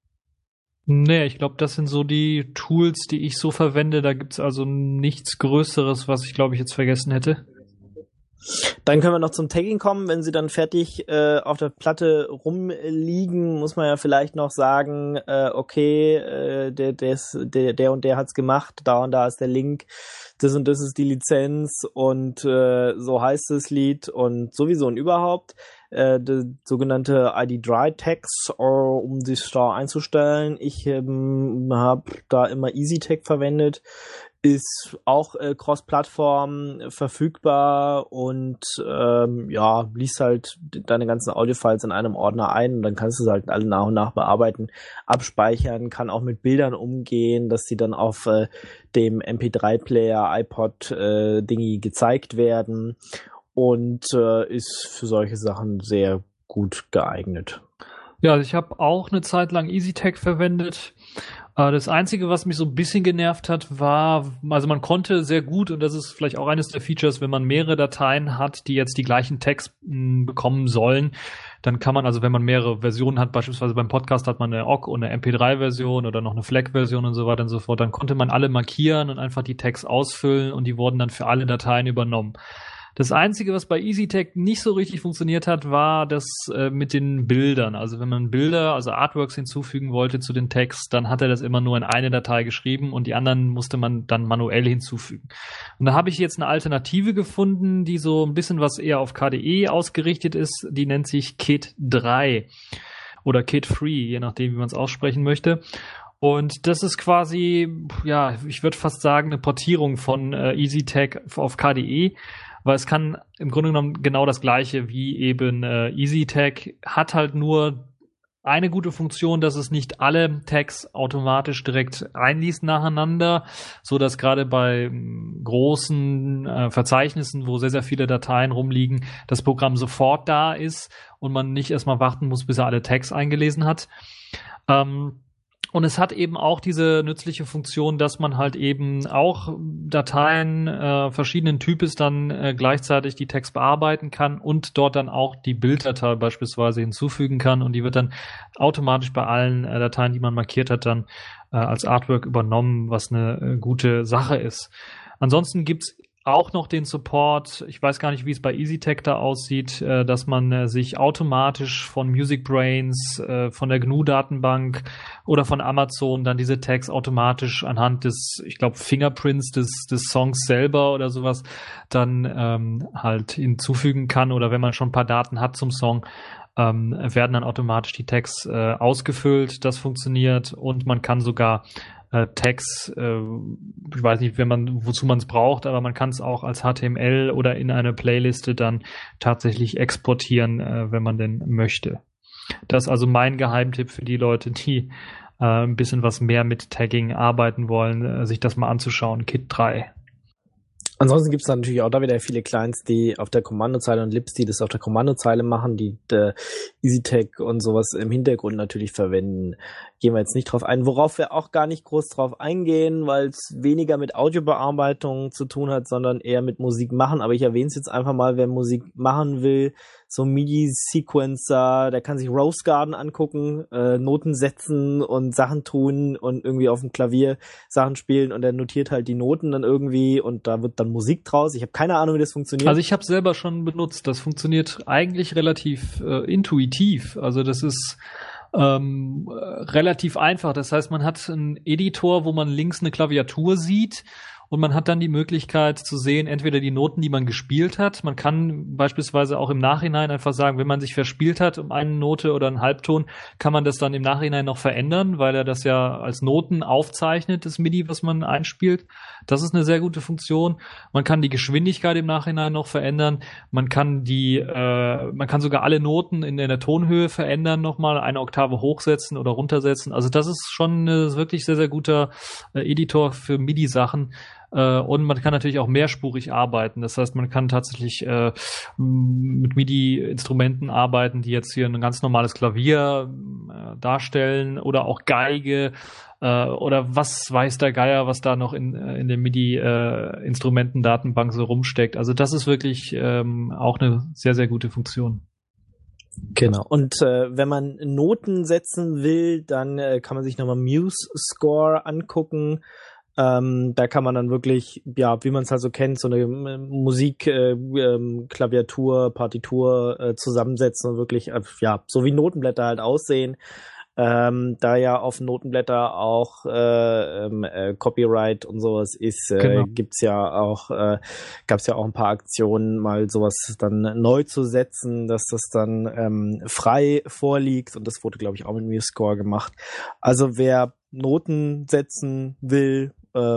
Speaker 3: Nee, ich glaube, das sind so die Tools, die ich so verwende. Da gibt's also nichts Größeres, was ich, glaube ich, jetzt vergessen hätte.
Speaker 2: Dann können wir noch zum Tagging kommen. Wenn sie dann fertig auf der Platte rumliegen, muss man ja vielleicht noch sagen, okay, der und der hat's gemacht, da und da ist der Link, das und das ist die Lizenz und so heißt das Lied und sowieso und überhaupt. Die sogenannte ID-Dry-Tags, um sich da einzustellen. Ich habe da immer EasyTag verwendet. Ist auch cross-Plattform verfügbar und liest halt deine ganzen Audiofiles in einem Ordner ein und dann kannst du sie halt alle nach und nach bearbeiten, abspeichern, kann auch mit Bildern umgehen, dass die dann auf dem MP3-Player, iPod-Dingi gezeigt werden und ist für solche Sachen sehr gut geeignet.
Speaker 3: Ja, also ich habe auch eine Zeit lang EasyTag verwendet. Das Einzige, was mich so ein bisschen genervt hat, war, also man konnte sehr gut, und das ist vielleicht auch eines der Features, wenn man mehrere Dateien hat, die jetzt die gleichen Tags bekommen sollen, dann kann man, also wenn man mehrere Versionen hat, beispielsweise beim Podcast hat man eine OGG und eine MP3-Version oder noch eine FLAC-Version und so weiter und so fort, dann konnte man alle markieren und einfach die Tags ausfüllen und die wurden dann für alle Dateien übernommen. Das Einzige, was bei EasyTag nicht so richtig funktioniert hat, war das mit den Bildern. Also wenn man Bilder, also Artworks hinzufügen wollte zu den Tags, dann hat er das immer nur in eine Datei geschrieben und die anderen musste man dann manuell hinzufügen. Und da habe ich jetzt eine Alternative gefunden, die so ein bisschen was eher auf KDE ausgerichtet ist. Die nennt sich Kit 3 oder Kit 3, je nachdem, wie man es aussprechen möchte. Und das ist quasi, ja, ich würde fast sagen, eine Portierung von EasyTag auf KDE. Weil es kann im Grunde genommen genau das Gleiche wie eben EasyTag, hat halt nur eine gute Funktion, dass es nicht alle Tags automatisch direkt einliest nacheinander, so dass gerade bei großen Verzeichnissen, wo sehr, sehr viele Dateien rumliegen, das Programm sofort da ist und man nicht erstmal warten muss, bis er alle Tags eingelesen hat. Und es hat eben auch diese nützliche Funktion, dass man halt eben auch Dateien verschiedenen Types dann gleichzeitig die Tags bearbeiten kann und dort dann auch die Bilddatei beispielsweise hinzufügen kann und die wird dann automatisch bei allen Dateien, die man markiert hat, dann als Artwork übernommen, was eine gute Sache ist. Ansonsten gibt's auch noch den Support, ich weiß gar nicht, wie es bei EasyTag da aussieht, dass man sich automatisch von MusicBrainz, von der GNU-Datenbank oder von Amazon dann diese Tags automatisch anhand des, ich glaube, Fingerprints des Songs selber oder sowas dann halt hinzufügen kann oder wenn man schon ein paar Daten hat zum Song, werden dann automatisch die Tags ausgefüllt. Das funktioniert und man kann sogar Tags, ich weiß nicht, wozu man es braucht, aber man kann es auch als HTML oder in eine Playliste dann tatsächlich exportieren, wenn man denn möchte. Das ist also mein Geheimtipp für die Leute, die ein bisschen was mehr mit Tagging arbeiten wollen, sich das mal anzuschauen. Kit 3.
Speaker 2: Ansonsten gibt es natürlich auch da wieder viele Clients, die auf der Kommandozeile und Libs, die das auf der Kommandozeile machen, die EasyTag und sowas im Hintergrund natürlich verwenden. Gehen wir jetzt nicht drauf ein, worauf wir auch gar nicht groß drauf eingehen, weil es weniger mit Audiobearbeitung zu tun hat, sondern eher mit Musik machen. Aber ich erwähne es jetzt einfach mal, wer Musik machen will, so MIDI-Sequencer, der kann sich Rose Garden angucken, Noten setzen und Sachen tun und irgendwie auf dem Klavier Sachen spielen und der notiert halt die Noten dann irgendwie und da wird dann Musik draus. Ich habe keine Ahnung, wie das funktioniert.
Speaker 3: Also ich habe selber schon benutzt. Das funktioniert eigentlich relativ intuitiv. Also das ist relativ einfach. Das heißt, man hat einen Editor, wo man links eine Klaviatur sieht und man hat dann die Möglichkeit zu sehen, entweder die Noten, die man gespielt hat. Man kann beispielsweise auch im Nachhinein einfach sagen, wenn man sich verspielt hat um eine Note oder einen Halbton, kann man das dann im Nachhinein noch verändern, weil er das ja als Noten aufzeichnet, das MIDI, was man einspielt. Das ist eine sehr gute Funktion. Man kann die Geschwindigkeit im Nachhinein noch verändern. Man kann sogar alle Noten in der Tonhöhe verändern, nochmal eine Oktave hochsetzen oder runtersetzen. Also das ist schon ein wirklich sehr, sehr guter Editor für MIDI-Sachen. Und man kann natürlich auch mehrspurig arbeiten. Das heißt, man kann tatsächlich mit MIDI-Instrumenten arbeiten, die jetzt hier ein ganz normales Klavier darstellen oder auch Geige oder was weiß der Geier, was da noch in der MIDI-Instrumentendatenbank so rumsteckt. Also das ist wirklich auch eine sehr, sehr gute Funktion.
Speaker 2: Genau. Und wenn man Noten setzen will, dann kann man sich nochmal MuseScore angucken. Da kann man dann wirklich, ja, wie man es halt so kennt, so eine Musik, Klaviatur, Partitur zusammensetzen und wirklich, ja, so wie Notenblätter halt aussehen. Da ja auf Notenblätter auch Copyright und sowas ist,
Speaker 3: Genau.
Speaker 2: gab's ja auch ein paar Aktionen, mal sowas dann neu zu setzen, dass das dann frei vorliegt und das wurde, glaube ich, auch mit MuseScore gemacht. Also wer Noten setzen will,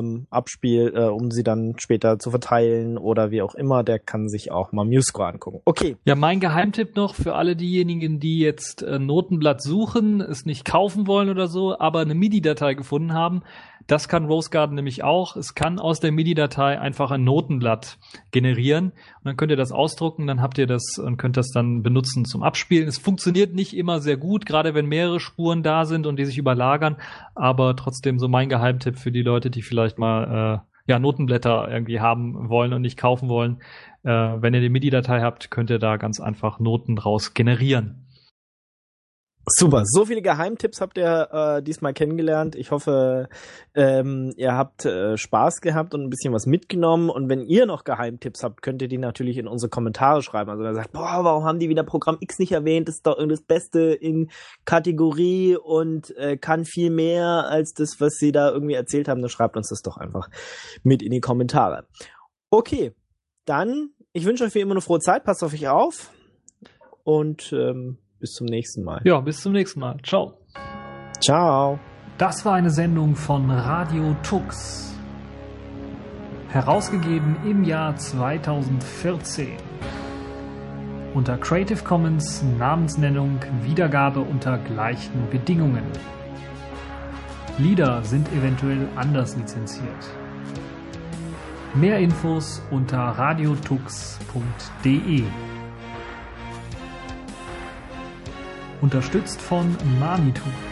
Speaker 2: um sie dann später zu verteilen oder wie auch immer, der kann sich auch mal MuseScore angucken. Okay.
Speaker 3: Ja, mein Geheimtipp noch für alle diejenigen, die jetzt Notenblatt suchen, es nicht kaufen wollen oder so, aber eine MIDI-Datei gefunden haben. Das kann Rose Garden nämlich auch. Es kann aus der MIDI-Datei einfach ein Notenblatt generieren. Und dann könnt ihr das ausdrucken, dann habt ihr das und könnt das dann benutzen zum Abspielen. Es funktioniert nicht immer sehr gut, gerade wenn mehrere Spuren da sind und die sich überlagern. Aber trotzdem so mein Geheimtipp für die Leute, die vielleicht mal Notenblätter irgendwie haben wollen und nicht kaufen wollen. Wenn ihr die MIDI-Datei habt, könnt ihr da ganz einfach Noten draus generieren.
Speaker 2: Super, so viele Geheimtipps habt ihr diesmal kennengelernt. Ich hoffe, ihr habt Spaß gehabt und ein bisschen was mitgenommen. Und wenn ihr noch Geheimtipps habt, könnt ihr die natürlich in unsere Kommentare schreiben. Also wenn ihr sagt, boah, warum haben die wieder Programm X nicht erwähnt? Das ist doch das Beste in Kategorie und kann viel mehr als das, was sie da irgendwie erzählt haben. Dann schreibt uns das doch einfach mit in die Kommentare. Okay, dann, ich wünsche euch wie immer eine frohe Zeit. Passt auf euch auf und bis zum nächsten Mal.
Speaker 3: Ja, bis zum nächsten Mal. Ciao.
Speaker 2: Ciao.
Speaker 3: Das war eine Sendung von Radio Tux. Herausgegeben im Jahr 2014. Unter Creative Commons Namensnennung Wiedergabe unter gleichen Bedingungen. Lieder sind eventuell anders lizenziert. Mehr Infos unter radiotux.de. Unterstützt von Manitou.